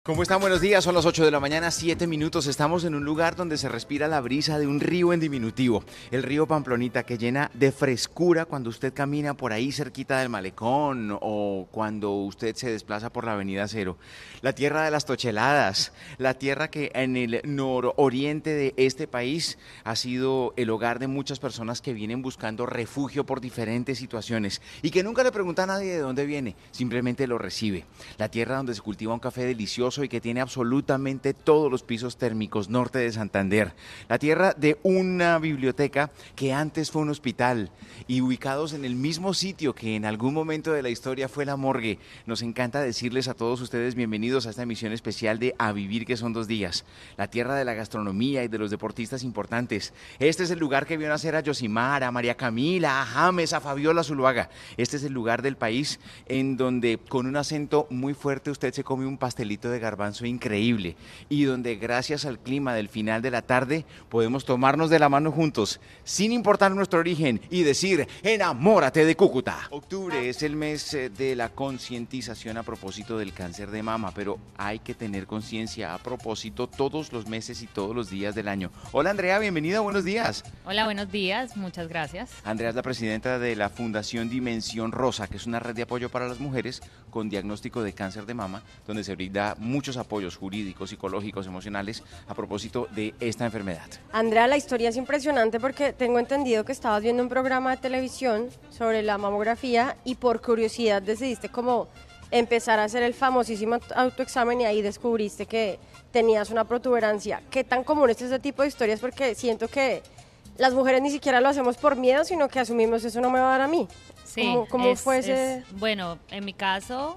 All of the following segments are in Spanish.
¿Cómo están? Buenos días, son las 8 de la mañana, 7 minutos. Estamos en un lugar donde se respira la brisa de un río en diminutivo, el río Pamplonita, que llena de frescura cuando usted camina por ahí cerquita del malecón o cuando usted se desplaza por la avenida Cero. La tierra de las tocheladas, la tierra que en el nororiente de este país ha sido el hogar de muchas personas que vienen buscando refugio por diferentes situaciones y que nunca le pregunta a nadie de dónde viene, simplemente lo recibe. La tierra donde se cultiva un café delicioso y que tiene absolutamente todos los pisos térmicos, norte de Santander. La tierra de una biblioteca que antes fue un hospital y ubicados en el mismo sitio que en algún momento de la historia fue la morgue. Nos encanta decirles a todos ustedes bienvenidos a esta emisión especial de A Vivir, que son 2 días. La tierra de la gastronomía y de los deportistas importantes. Este es el lugar que vio nacer a Yosimar, a María Camila, a James, a Fabiola Zuluaga. Este es el lugar del país en donde con un acento muy fuerte usted se come un pastelito de garbanzo increíble y donde gracias al clima del final de la tarde podemos tomarnos de la mano juntos sin importar nuestro origen y decir enamórate de Cúcuta. Octubre es el mes de la concientización a propósito del cáncer de mama, pero hay que tener conciencia a propósito todos los meses y todos los días del año. Hola Andrea, bienvenida, buenos días. Hola, buenos días, muchas gracias. Andrea es la presidenta de la Fundación Dimensión Rosa, que es una red de apoyo para las mujeres con diagnóstico de cáncer de mama, donde se brinda muchos apoyos jurídicos, psicológicos, emocionales a propósito de esta enfermedad. Andrea, la historia es impresionante porque tengo entendido que estabas viendo un programa de televisión sobre la mamografía y por curiosidad decidiste como empezar a hacer el famosísimo autoexamen y ahí descubriste que tenías una protuberancia. ¿Qué tan común es este tipo de historias? Porque siento que las mujeres ni siquiera lo hacemos por miedo, sino que asumimos eso no me va a dar a mí. Sí, ¿Cómo fue ese? Bueno, en mi caso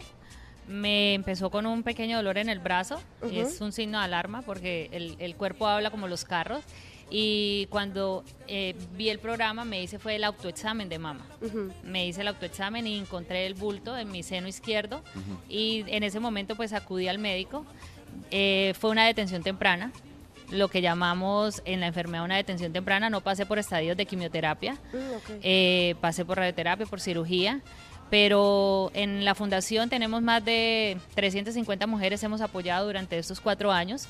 me empezó con un pequeño dolor en el brazo, es un signo de alarma porque el cuerpo habla como los carros, y cuando vi el programa me hice fue el autoexamen de mama. Me hice el autoexamen y encontré el bulto en mi seno izquierdo y en ese momento pues acudí al médico. Fue una detención temprana, lo que llamamos en la enfermedad una detención temprana. No pasé por estadios de quimioterapia, pasé por radioterapia, por cirugía. Pero en la fundación tenemos más de 350 mujeres, hemos apoyado durante estos 4 años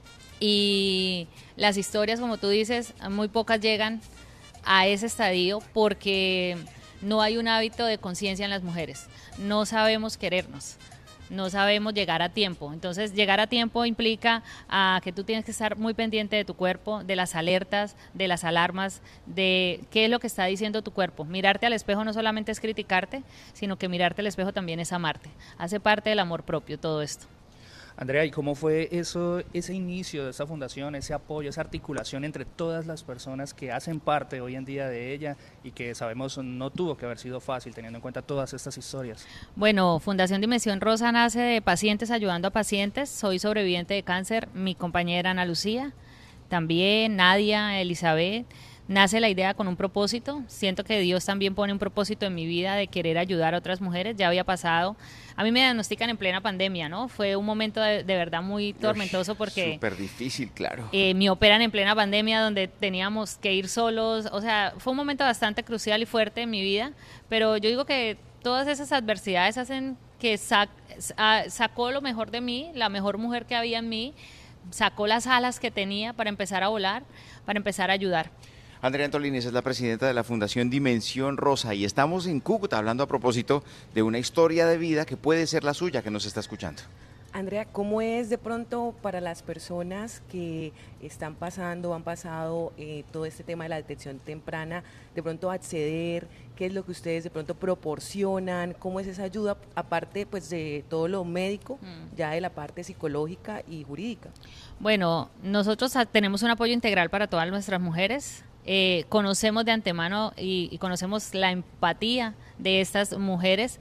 y las historias, como tú dices, muy pocas llegan a ese estadio porque no hay un hábito de conciencia en las mujeres, no sabemos querernos. No sabemos llegar a tiempo. Entonces, llegar a tiempo implica que tú tienes que estar muy pendiente de tu cuerpo, de las alertas, de las alarmas, de qué es lo que está diciendo tu cuerpo. Mirarte al espejo no solamente es criticarte, sino que mirarte al espejo también es amarte. Hace parte del amor propio todo esto. Andrea, ¿y cómo fue ese inicio de esta fundación, ese apoyo, esa articulación entre todas las personas que hacen parte hoy en día de ella y que sabemos no tuvo que haber sido fácil teniendo en cuenta todas estas historias? Bueno, Fundación Dimensión Rosa nace de pacientes ayudando a pacientes. Soy sobreviviente de cáncer, mi compañera Ana Lucía, también Nadia, Elizabeth. Nace la idea con un propósito, siento que Dios también pone un propósito en mi vida de querer ayudar a otras mujeres. Ya había pasado, a mí me diagnostican en plena pandemia, ¿no? Fue un momento de verdad muy tormentoso porque súper difícil, claro. Me operan en plena pandemia donde teníamos que ir solos, o sea, fue un momento bastante crucial y fuerte en mi vida, pero yo digo que todas esas adversidades hacen que sacó lo mejor de mí, la mejor mujer que había en mí, sacó las alas que tenía para empezar a volar, para empezar a ayudar. Andrea Antolines es la presidenta de la Fundación Dimensión Rosa y estamos en Cúcuta hablando a propósito de una historia de vida que puede ser la suya, que nos está escuchando. Andrea, ¿cómo es de pronto para las personas que están pasando, han pasado todo este tema de la detección temprana, de pronto acceder? ¿Qué es lo que ustedes de pronto proporcionan? ¿Cómo es esa ayuda, aparte pues de todo lo médico, ya de la parte psicológica y jurídica? Bueno, nosotros tenemos un apoyo integral para todas nuestras mujeres. Conocemos de antemano y conocemos la empatía de estas mujeres,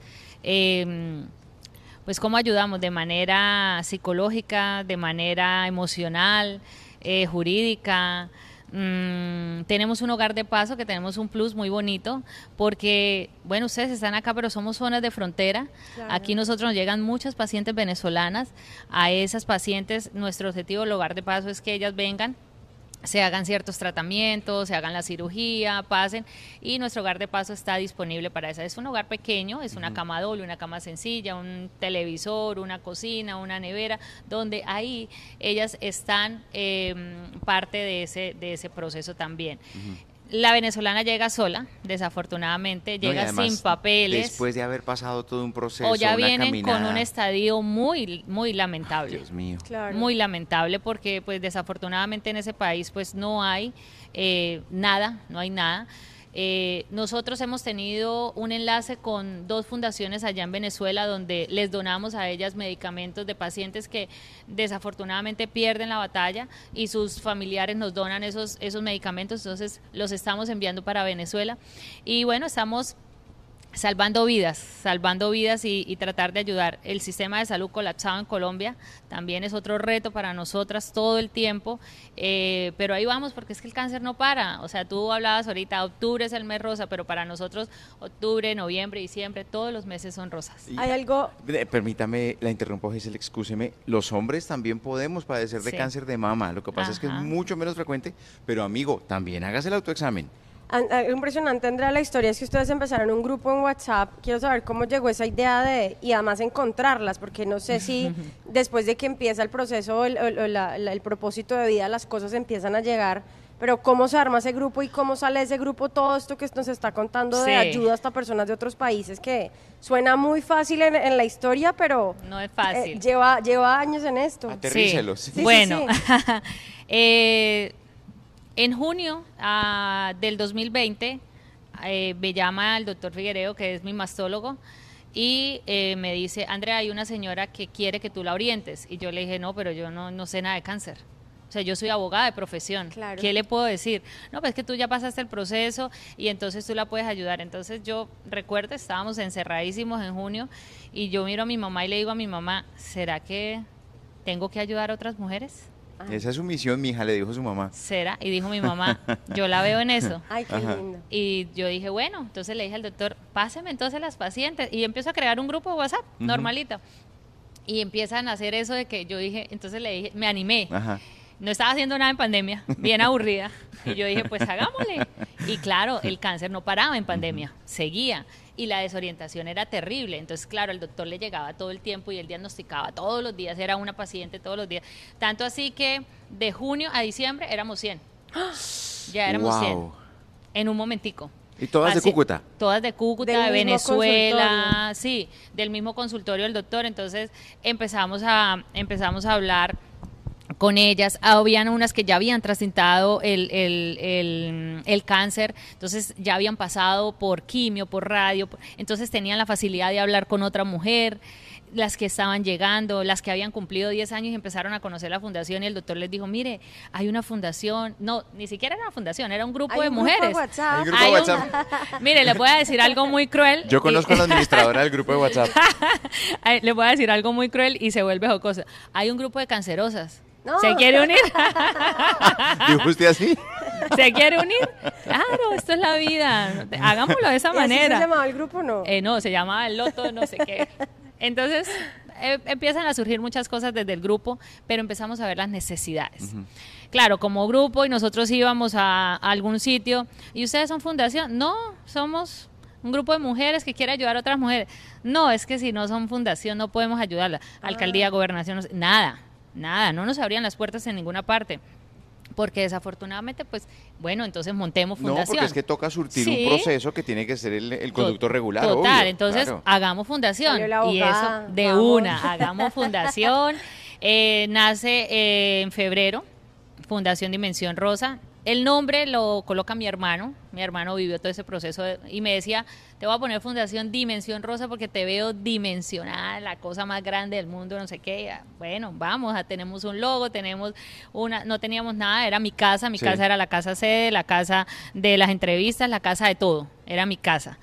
pues cómo ayudamos de manera psicológica, de manera emocional, jurídica. Tenemos un hogar de paso que tenemos un plus muy bonito porque, bueno, ustedes están acá pero somos zonas de frontera. Claro. Aquí nosotros nos llegan muchas pacientes venezolanas. A esas pacientes nuestro objetivo del hogar de paso es que ellas vengan se hagan ciertos tratamientos, se hagan la cirugía, pasen, y nuestro hogar de paso está disponible para eso. Es un hogar pequeño, es una cama doble, una cama sencilla, un televisor, una cocina, una nevera, donde ahí ellas están parte de ese proceso también. La venezolana llega sola, desafortunadamente, llega sin papeles. Después de haber pasado todo un proceso, o ya una vienen caminada. con un estadio muy, muy lamentable. Dios mío. Claro. Muy lamentable porque pues desafortunadamente en ese país pues no hay nada, no hay nada. Nosotros hemos tenido un enlace con 2 fundaciones allá en Venezuela donde les donamos a ellas medicamentos de pacientes que desafortunadamente pierden la batalla y sus familiares nos donan esos medicamentos, entonces los estamos enviando para Venezuela y bueno, estamos salvando vidas y tratar de ayudar. El sistema de salud colapsado en Colombia también es otro reto para nosotras todo el tiempo, pero ahí vamos porque es que el cáncer no para. O sea, tú hablabas ahorita, octubre es el mes rosa, pero para nosotros octubre, noviembre, diciembre, todos los meses son rosas. Hay algo... Permítame, la interrumpo, Giselle, excúseme. Los hombres también podemos padecer de Sí. cáncer de mama. Lo que pasa es que es Ajá. mucho menos frecuente, pero amigo, también hágase el autoexamen. Algo impresionante, Andrea, la historia es que ustedes empezaron un grupo en WhatsApp. Quiero saber cómo llegó esa idea y además encontrarlas, porque no sé si después de que empieza el proceso, el propósito de vida, las cosas empiezan a llegar, pero cómo se arma ese grupo y cómo sale ese grupo todo esto que nos está contando de Sí. ayuda hasta personas de otros países, que suena muy fácil en la historia, pero No es fácil. lleva años en esto. Aterrícelos. Sí, Bueno, sí. En junio del 2020 me llama el doctor Figueredo, que es mi mastólogo, y me dice, Andrea, hay una señora que quiere que tú la orientes. Y yo le dije, no, pero yo no sé nada de cáncer. O sea, yo soy abogada de profesión. Claro. ¿Qué le puedo decir? No, pues es que tú ya pasaste el proceso y entonces tú la puedes ayudar. Entonces yo recuerdo, estábamos encerradísimos en junio y yo miro a mi mamá y le digo a mi mamá, ¿será que tengo que ayudar a otras mujeres? Esa es su misión, mija, le dijo su mamá. ¿Será? Y dijo mi mamá, yo la veo en eso. Ay, qué Ajá. lindo. Y yo dije, bueno, entonces le dije al doctor, páseme entonces las pacientes. Y empiezo a crear un grupo de WhatsApp, normalito. Y empiezan a hacer eso de que yo dije, entonces le dije, me animé. Ajá. No estaba haciendo nada en pandemia, bien aburrida. Y yo dije, pues hagámosle. Y claro, el cáncer no paraba en pandemia, seguía. Y la desorientación era terrible. Entonces, claro, el doctor le llegaba todo el tiempo y él diagnosticaba todos los días, era una paciente todos los días. Tanto así que de junio a diciembre éramos 100. Ya éramos 100. Wow. En un momentico. ¿Y todas de Cúcuta? Todas de Cúcuta, Del de mismo Venezuela, consultorio. sí, del mismo consultorio del doctor. Entonces empezamos a hablar con ellas. Habían unas que ya habían transitado el cáncer, entonces ya habían pasado por quimio, por radio, entonces tenían la facilidad de hablar con otra mujer. Las que estaban llegando, las que habían cumplido 10 años y empezaron a conocer la fundación y el doctor les dijo, mire, hay una fundación, no, ni siquiera era una fundación, era un grupo Hay de un mujeres. grupo de WhatsApp. Hay grupo de WhatsApp. Mire, les voy a decir algo muy cruel. Yo conozco a la administradora del grupo de WhatsApp. Les voy a decir algo muy cruel y se vuelve jocosa. Hay un grupo de cancerosas. No. ¿Se quiere unir? ¿Dijo usted así? ¿Se quiere unir? Claro, esto es la vida. Hagámoslo de esa ¿Y así manera. se llamaba el grupo o no? No, se llamaba el loto, no sé qué. Entonces, empiezan a surgir muchas cosas desde el grupo, pero empezamos a ver las necesidades. Claro, como grupo, y nosotros íbamos a algún sitio, ¿y ustedes son fundación? No, somos un grupo de mujeres que quiere ayudar a otras mujeres. No, es que si no son fundación no podemos ayudarla. Alcaldía, gobernación, nada, no nos abrían las puertas en ninguna parte. Porque desafortunadamente, pues, bueno, entonces montemos No, fundación. porque es que toca surtir Sí. un proceso que tiene que ser el conducto regular, Total, obvio, entonces claro. hagamos fundación. Salió la Y eso, abogada, de vamos. una, hagamos fundación. Nace en febrero, Fundación Dimensión Rosa. El nombre lo coloca mi hermano vivió todo ese proceso y me decía, te voy a poner Fundación Dimensión Rosa porque te veo dimensionada, la cosa más grande del mundo, no sé qué. Bueno, vamos, tenemos un logo, no teníamos nada, era mi casa Sí. era la casa sede, la casa de las entrevistas, la casa de todo, era mi casa.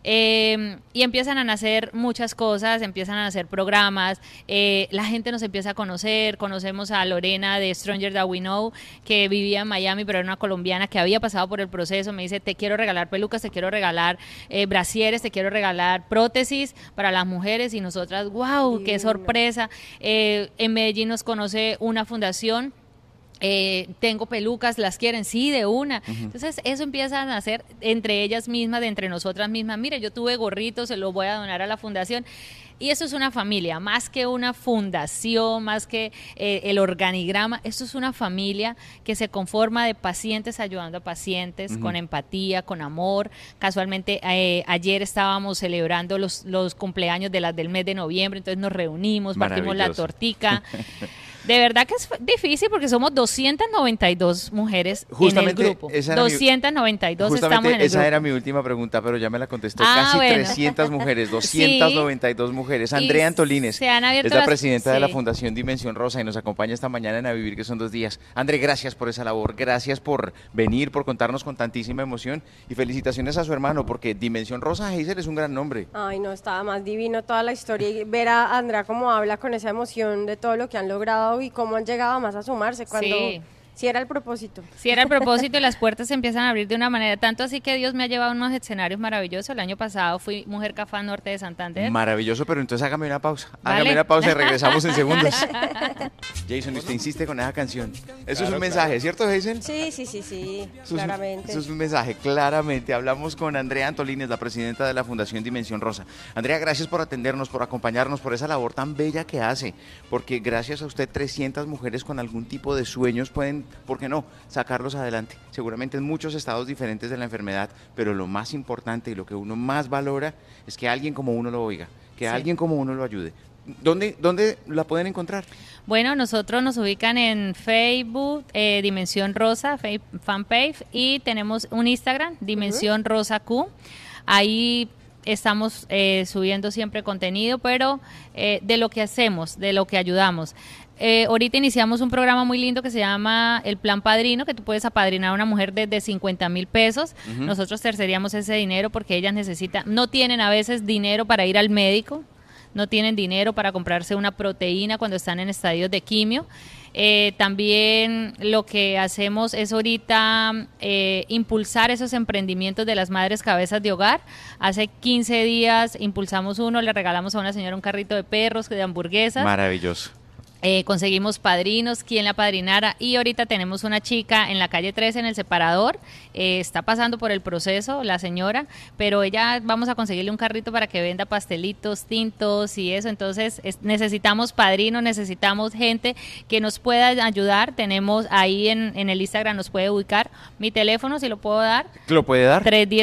Y empiezan a nacer muchas cosas, empiezan a nacer programas, la gente nos empieza a conocer, conocemos a Lorena de Stranger That We Know, que vivía en Miami, pero era una colombiana que había pasado por el proceso, me dice, te quiero regalar pelucas, te quiero regalar brasieres, te quiero regalar prótesis para las mujeres, y nosotras, wow, qué Divino. sorpresa. En Medellín nos conoce una fundación tengo pelucas, ¿las quieren? Sí, de una. Entonces eso empiezan a hacer entre ellas mismas, entre nosotras mismas. Mire, yo tuve gorritos, se los voy a donar a la fundación. Y eso es una familia, más que una fundación, más que el organigrama, esto es una familia que se conforma de pacientes ayudando a pacientes, con empatía, con amor. Casualmente ayer estábamos celebrando los cumpleaños de las del mes de noviembre, entonces nos reunimos, partimos la tortica. De verdad que es difícil porque somos 292 mujeres Justamente en el grupo. 292 estamos en el grupo. Esa era mi última pregunta, pero ya me la contestó. Casi bueno. 300 mujeres, 292 mujeres. Andrea Antolines es la presidenta de la Fundación Dimensión Rosa y nos acompaña esta mañana en A Vivir, que son 2 días. André, gracias por esa labor, gracias por venir, por contarnos con tantísima emoción y felicitaciones a su hermano, porque Dimensión Rosa Heiser es un gran nombre. Ay, no, estaba más divino toda la historia y ver a Andrea cómo habla con esa emoción de todo lo que han logrado y cómo han llegado más a sumarse cuando sí era el propósito. Sí era el propósito y las puertas se empiezan a abrir de una manera, tanto así que Dios me ha llevado a unos escenarios maravillosos. El año pasado fui Mujer Cafá Norte de Santander. Maravilloso, pero entonces hágame una pausa. ¿Vale? Hágame una pausa y regresamos en segundos. Jason, usted insiste con esa canción. Eso es un mensaje, ¿cierto, Jason? Sí, claramente. Eso es un mensaje, claramente. Hablamos con Andrea Antolines, la presidenta de la Fundación Dimensión Rosa. Andrea, gracias por atendernos, por acompañarnos, por esa labor tan bella que hace, porque gracias a usted 300 mujeres con algún tipo de sueños pueden, ¿por qué no?, sacarlos adelante. Seguramente en muchos estados diferentes de la enfermedad, pero lo más importante y lo que uno más valora es que alguien como uno lo oiga, que alguien como uno lo ayude. ¿Dónde la pueden encontrar? Bueno, nosotros nos ubican en Facebook, Dimensión Rosa, fanpage, y tenemos un Instagram, Dimensión Rosa Q. Ahí estamos subiendo siempre contenido, pero de lo que hacemos, de lo que ayudamos. Ahorita iniciamos un programa muy lindo que se llama el Plan Padrino, que tú puedes apadrinar a una mujer desde 50,000 pesos. Nosotros terceríamos ese dinero porque ellas no tienen a veces dinero para ir al médico, no tienen dinero para comprarse una proteína cuando están en estadios de quimio. También lo que hacemos es ahorita impulsar esos emprendimientos de las madres cabezas de hogar. Hace 15 días impulsamos uno, le regalamos a una señora un carrito de perros, de hamburguesas. Maravilloso. Conseguimos padrinos, quien la padrinara, y ahorita tenemos una chica en la calle 13 en el separador, está pasando por el proceso la señora, pero ella vamos a conseguirle un carrito para que venda pastelitos, tintos y eso. Entonces necesitamos padrinos, necesitamos gente que nos pueda ayudar. Tenemos ahí en el Instagram, nos puede ubicar mi teléfono, si lo puedo dar. ¿Lo puede dar?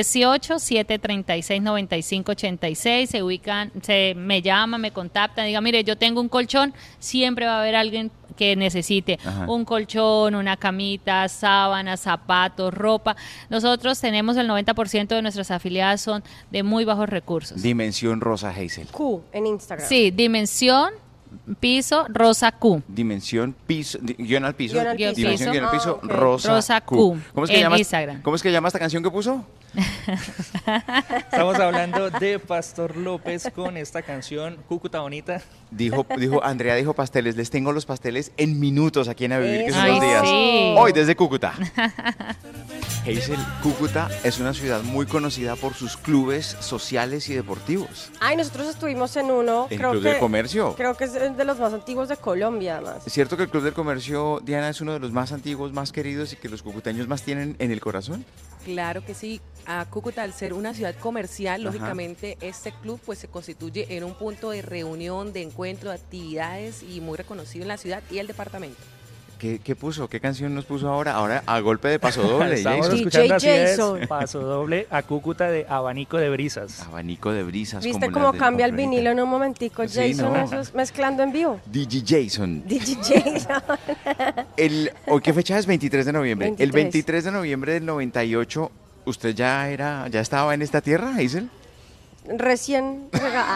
318-736-9586. Me llama, me contacta, diga, mire, yo tengo un colchón, siempre va a haber alguien que necesite un colchón, una camita, sábanas, zapatos, ropa. Nosotros tenemos el 90% de nuestras afiliadas son de muy bajos recursos. Dimensión Rosa Heiser. Q en Instagram. Sí, Dimensión Piso Rosa Q. Dimensión Piso, guión al piso. Dimensión guión al piso, okay. Rosa Q. ¿Cómo es que llama Instagram? ¿Cómo es que llama esta canción que puso? Estamos hablando de Pastor López con esta canción Cúcuta Bonita. Andrea dijo pasteles. Les tengo los pasteles en minutos aquí en A Vivir, que son Ay, 2 días. sí. Hoy desde Cúcuta. Hazel, Cúcuta es una ciudad muy conocida por sus clubes sociales y deportivos. Ay, nosotros estuvimos en uno. ¿El Club del Comercio? Creo que es de los más antiguos de Colombia, además. ¿Es cierto que el Club del Comercio, Diana, es uno de los más antiguos, más queridos y que los cucuteños más tienen en el corazón? Claro que sí. A Cúcuta, al ser una ciudad comercial, lógicamente este club pues se constituye en un punto de reunión, de encuentro, de actividades y muy reconocido en la ciudad y el departamento. ¿Qué puso? ¿Qué canción nos puso ahora? Ahora a golpe de paso doble. Estamos Jason. escuchando así Jason. es, paso doble a Cúcuta de Abanico de Brisas. Abanico de brisas. ¿Viste como cómo las de cambia el Pamplonita. vinilo en un momentico, Sí, Jason? no. Eso es mezclando en vivo. DJ Jason. DJ Jason. ¿Hoy qué fecha es? 23 de noviembre. 23. El 23 de noviembre del 98, ¿usted ya estaba en esta tierra, Hazel? Recién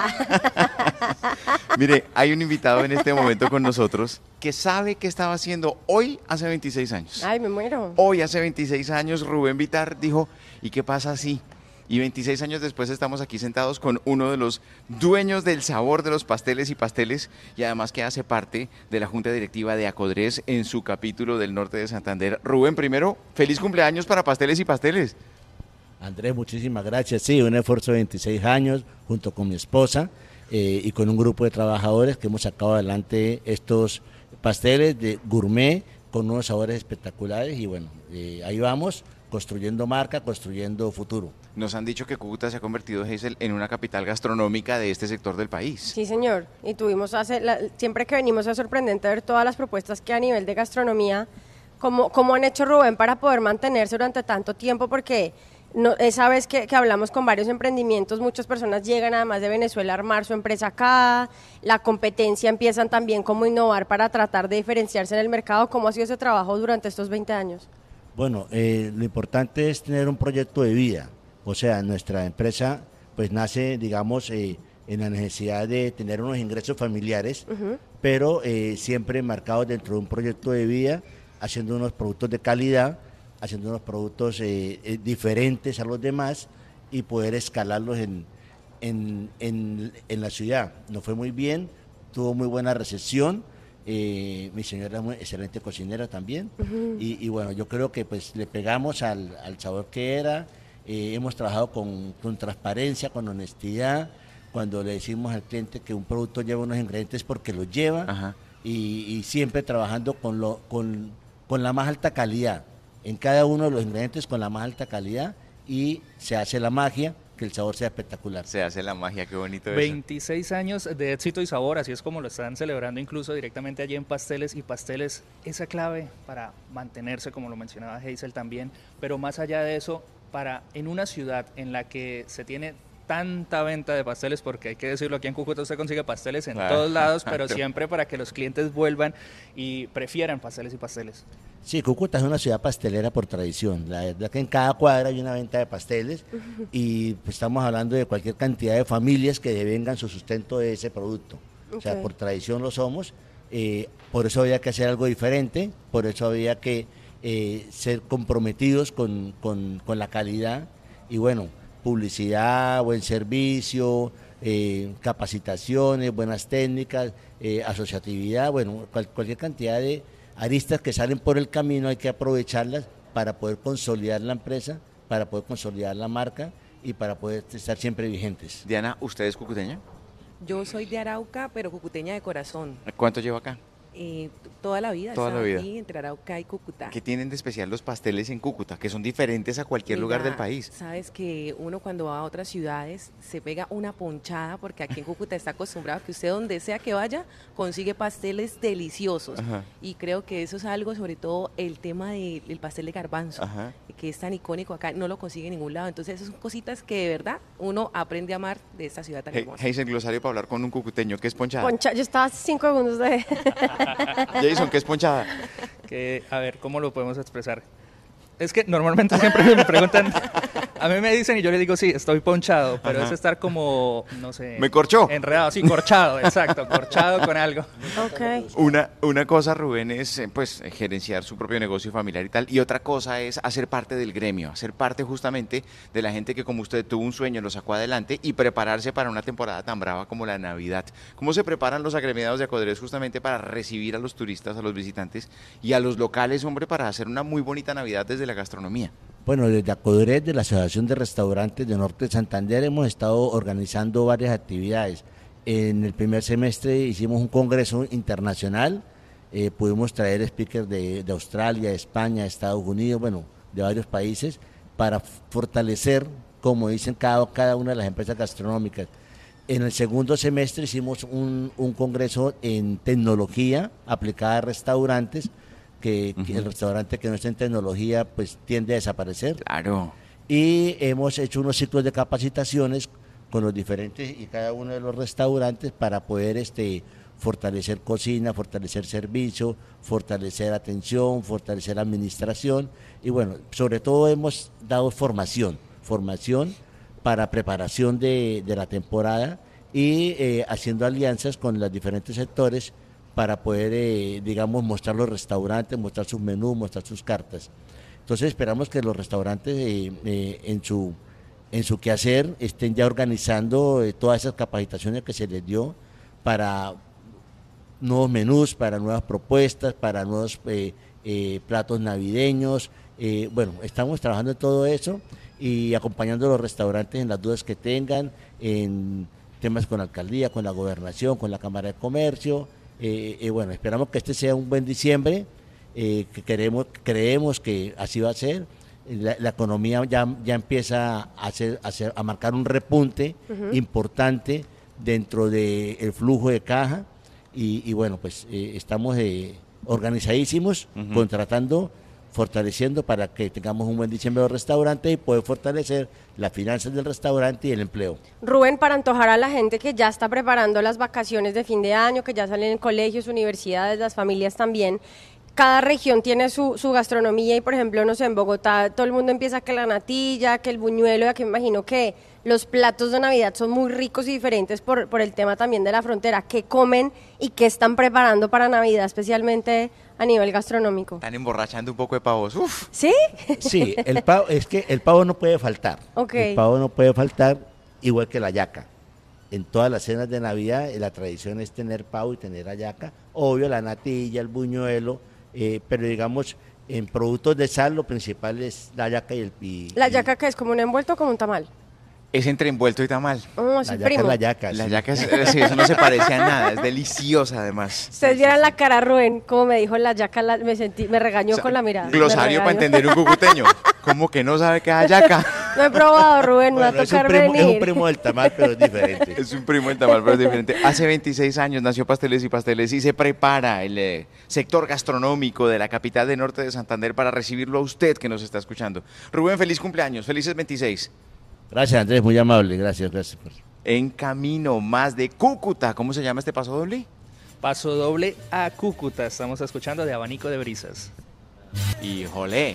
Mire, hay un invitado en este momento con nosotros que sabe qué estaba haciendo hoy hace 26 años. Ay, me muero. Hoy hace 26 años Rubén Vitar dijo, ¿y qué pasa así? Y 26 años después estamos aquí sentados con uno de los dueños del sabor de los pasteles y además que hace parte de la Junta Directiva de Acodres en su capítulo del norte de Santander. Rubén, primero, feliz cumpleaños para Pasteles y Pasteles. Andrés, muchísimas gracias. Sí, un esfuerzo de 26 años junto con mi esposa y con un grupo de trabajadores que hemos sacado adelante estos pasteles de gourmet con unos sabores espectaculares y bueno, ahí vamos, construyendo marca, construyendo futuro. Nos han dicho que Cúcuta se ha convertido, Hazel, en una capital gastronómica de este sector del país. Sí, señor. Y tuvimos siempre que venimos es sorprendente ver todas las propuestas que a nivel de gastronomía, cómo han hecho, Rubén, para poder mantenerse durante tanto tiempo, porque esa vez que hablamos con varios emprendimientos, muchas personas llegan además de Venezuela a armar su empresa acá, la competencia empiezan también como innovar para tratar de diferenciarse en el mercado. ¿Cómo ha sido ese trabajo durante estos 20 años? Bueno, lo importante es tener un proyecto de vida, o sea, nuestra empresa pues nace, digamos, en la necesidad de tener unos ingresos familiares, pero siempre marcados dentro de un proyecto de vida, haciendo unos productos de calidad, haciendo unos productos diferentes a los demás y poder escalarlos en la ciudad. Nos fue muy bien, tuvo muy buena recepción. Mi señora es muy excelente cocinera también y bueno, yo creo que pues le pegamos al sabor que era. Hemos trabajado con transparencia, con honestidad, cuando le decimos al cliente que un producto lleva unos ingredientes porque los lleva y siempre trabajando con la más alta calidad, en cada uno de los ingredientes con la más alta calidad y se hace la magia, que el sabor sea espectacular. Se hace la magia, qué bonito 26 años de éxito y sabor, así es como lo están celebrando incluso directamente allí en Pasteles, y Pasteles, esa clave para mantenerse, como lo mencionaba Hazel también, pero más allá de eso, en una ciudad en la que se tiene tanta venta de pasteles, porque hay que decirlo, aquí en Cúcuta usted consigue pasteles en todos lados, pero siempre para que los clientes vuelvan y prefieran pasteles y pasteles. Sí, Cúcuta es una ciudad pastelera por tradición. La verdad que en cada cuadra hay una venta de pasteles y pues, estamos hablando de cualquier cantidad de familias que devengan su sustento de ese producto. O sea, por tradición lo somos. Por eso había que hacer algo diferente, por eso había que ser comprometidos con la calidad y bueno, publicidad, buen servicio, capacitaciones, buenas técnicas, asociatividad, bueno, cualquier cantidad de aristas que salen por el camino hay que aprovecharlas para poder consolidar la empresa, para poder consolidar la marca y para poder estar siempre vigentes. Diana, ¿usted es cucuteña? Yo soy de Arauca, pero cucuteña de corazón. ¿Cuánto lleva acá? Toda la vida. Toda la vida. Aquí entre Arauca y Cúcuta. ¿Qué tienen de especial los pasteles en Cúcuta, que son diferentes a cualquier lugar del país? Sabes que uno cuando va a otras ciudades se pega una ponchada, porque aquí en Cúcuta está acostumbrado a que usted donde sea que vaya consigue pasteles deliciosos. Y creo que eso es algo, sobre todo el tema del pastel de garbanzo, que es tan icónico acá, no lo consigue en ningún lado. Entonces esas son cositas que de verdad uno aprende a amar de esta ciudad tan hermosa. Hazel, glosario para hablar con un cucuteño, ¿qué es ponchada? Yo estaba hace 5 segundos de... Jason, ¿qué es ponchada? A ver, ¿cómo lo podemos expresar? Es que normalmente siempre me preguntan, a mí me dicen y yo le digo, sí, estoy ponchado, pero es estar como, no sé... ¿Me corchó? Enredado, sí, corchado, exacto, corchado con algo. Okay. Una cosa, Rubén, es pues gerenciar su propio negocio familiar y tal, y otra cosa es hacer parte del gremio, hacer parte justamente de la gente que como usted tuvo un sueño, lo sacó adelante y prepararse para una temporada tan brava como la Navidad. ¿Cómo se preparan los agremiados de Acodres justamente para recibir a los turistas, a los visitantes y a los locales, hombre, para hacer una muy bonita Navidad desde la gastronomía? Bueno, desde Acodres, de la Asociación de Restaurantes de Norte de Santander, hemos estado organizando varias actividades. En el primer semestre hicimos un congreso internacional, pudimos traer speakers de Australia, España, Estados Unidos, bueno, de varios países, para fortalecer, como dicen, cada una de las empresas gastronómicas. En el segundo semestre hicimos un congreso en tecnología aplicada a restaurantes, que el restaurante que no está en tecnología pues tiende a desaparecer. Claro. Y hemos hecho unos ciclos de capacitaciones con los diferentes y cada uno de los restaurantes para poder fortalecer cocina, fortalecer servicio, fortalecer atención, fortalecer administración y bueno, sobre todo hemos dado formación para preparación de la temporada y haciendo alianzas con los diferentes sectores para poder, digamos, mostrar los restaurantes, mostrar sus menús, mostrar sus cartas. Entonces esperamos que los restaurantes en su quehacer estén ya organizando todas esas capacitaciones que se les dio para nuevos menús, para nuevas propuestas, para nuevos platos navideños. Bueno, estamos trabajando en todo eso y acompañando a los restaurantes en las dudas que tengan, en temas con la alcaldía, con la gobernación, con la Cámara de Comercio. Bueno, esperamos que este sea un buen diciembre que creemos que así va a ser. La economía ya empieza a marcar un repunte importante dentro del flujo de caja y bueno, pues estamos organizadísimos, contratando, fortaleciendo para que tengamos un buen diciembre del restaurante y poder fortalecer las finanzas del restaurante y el empleo. Rubén, para antojar a la gente que ya está preparando las vacaciones de fin de año, que ya salen en colegios, universidades, las familias también, cada región tiene su gastronomía y, por ejemplo, no sé, en Bogotá todo el mundo empieza que la natilla, que el buñuelo, y aquí me imagino que los platos de Navidad son muy ricos y diferentes por el tema también de la frontera. ¿Qué comen y qué están preparando para Navidad, especialmente a nivel gastronómico? Están emborrachando un poco de pavos. Uf. ¿Sí? Sí, el pavo no puede faltar. Okay. El pavo no puede faltar, igual que la hallaca. En todas las cenas de Navidad la tradición es tener pavo y tener hallaca. Obvio, la natilla, el buñuelo, pero digamos, en productos de sal lo principal es la hallaca y el... ¿La hallaca que es como un envuelto o como un tamal? Es entre envuelto y tamal. Oh, sí, primo. La hallaca. La hallaca sí, eso no se parece a nada, es deliciosa además. Ustedes vieran la cara, Rubén, como me dijo la hallaca, me regañó con la mirada. Glosario para entender un cucuteño. ¿Cómo que no sabe qué es hallaca? No he probado, Rubén, me va a tocar venir. Es un primo del tamal, pero es diferente. Es un primo del tamal, pero es diferente. Hace 26 años nació Pasteles y Pasteles y se prepara el sector gastronómico de la capital de Norte de Santander para recibirlo a usted que nos está escuchando. Rubén, feliz cumpleaños, felices 26. Gracias, Andrés, muy amable, gracias. En camino más de Cúcuta, ¿cómo se llama este paso doble? Paso doble a Cúcuta, estamos escuchando de Abanico de Brisas. Híjole,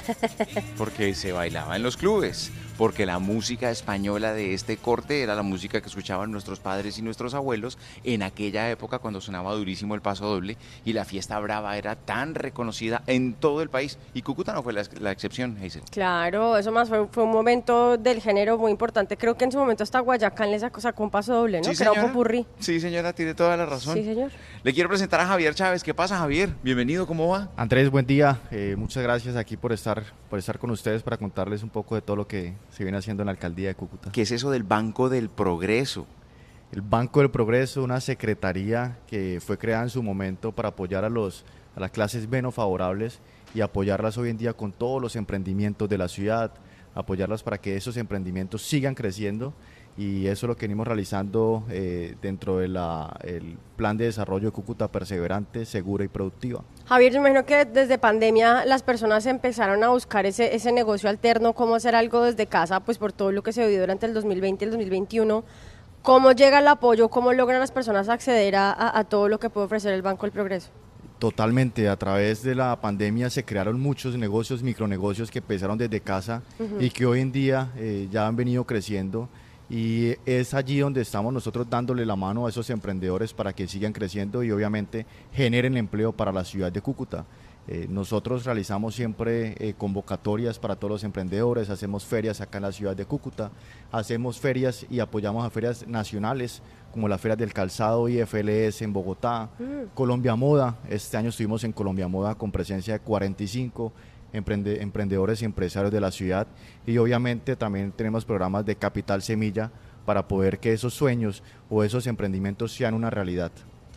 porque se bailaba en los clubes, porque la música española de este corte era la música que escuchaban nuestros padres y nuestros abuelos en aquella época cuando sonaba durísimo el paso doble y la fiesta brava era tan reconocida en todo el país y Cúcuta no fue la excepción, Hazel. Claro, eso más fue un momento del género muy importante. Creo que en su momento hasta Guayacán le sacó un paso doble, ¿no? Sí, que era un señora. popurrí. Sí, señora, tiene toda la razón. Sí, señor. Le quiero presentar a Javier Chávez. ¿Qué pasa, Javier? Bienvenido, ¿cómo va? Andrés, buen día. Muchas gracias aquí por estar con ustedes para contarles un poco de todo lo que se viene haciendo en la alcaldía de Cúcuta. ¿Qué es eso del Banco del Progreso? El Banco del Progreso, una secretaría que fue creada en su momento para apoyar a las clases menos favorables y apoyarlas hoy en día con todos los emprendimientos de la ciudad, apoyarlas para que esos emprendimientos sigan creciendo. Y eso es lo que venimos realizando dentro del plan de desarrollo de Cúcuta perseverante, segura y productiva. Javier, yo imagino que desde pandemia las personas empezaron a buscar ese negocio alterno, cómo hacer algo desde casa, pues por todo lo que se vivió durante el 2020 y el 2021. ¿Cómo llega el apoyo? ¿Cómo logran las personas acceder a todo lo que puede ofrecer el Banco del Progreso? Totalmente, a través de la pandemia se crearon muchos negocios, micronegocios que empezaron desde casa y que hoy en día ya han venido creciendo. Y es allí donde estamos nosotros dándole la mano a esos emprendedores para que sigan creciendo y obviamente generen empleo para la ciudad de Cúcuta. Nosotros realizamos siempre convocatorias para todos los emprendedores, hacemos ferias acá en la ciudad de Cúcuta, hacemos ferias y apoyamos a ferias nacionales como la Feria del Calzado IFLS en Bogotá, Colombia Moda. Este año estuvimos en Colombia Moda con presencia de 45 emprendedores y empresarios de la ciudad y obviamente también tenemos programas de Capital Semilla para poder que esos sueños o esos emprendimientos sean una realidad.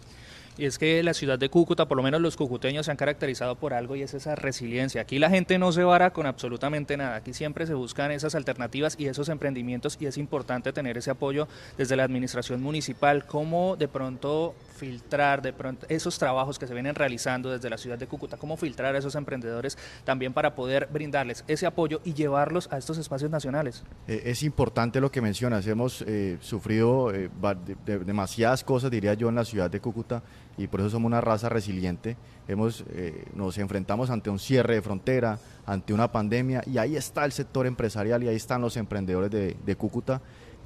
Y es que la ciudad de Cúcuta, por lo menos los cucuteños, se han caracterizado por algo y es esa resiliencia. Aquí la gente no se vara con absolutamente nada. Aquí siempre se buscan esas alternativas y esos emprendimientos y es importante tener ese apoyo desde la administración municipal. ¿Cómo de pronto filtrar esos trabajos que se vienen realizando desde la ciudad de Cúcuta? ¿Cómo filtrar a esos emprendedores también para poder brindarles ese apoyo y llevarlos a estos espacios nacionales? Es importante lo que mencionas. Hemos sufrido demasiadas cosas, diría yo, en la ciudad de Cúcuta. Y por eso somos una raza resiliente. Nos enfrentamos ante un cierre de frontera, ante una pandemia, y ahí está el sector empresarial y ahí están los emprendedores de Cúcuta,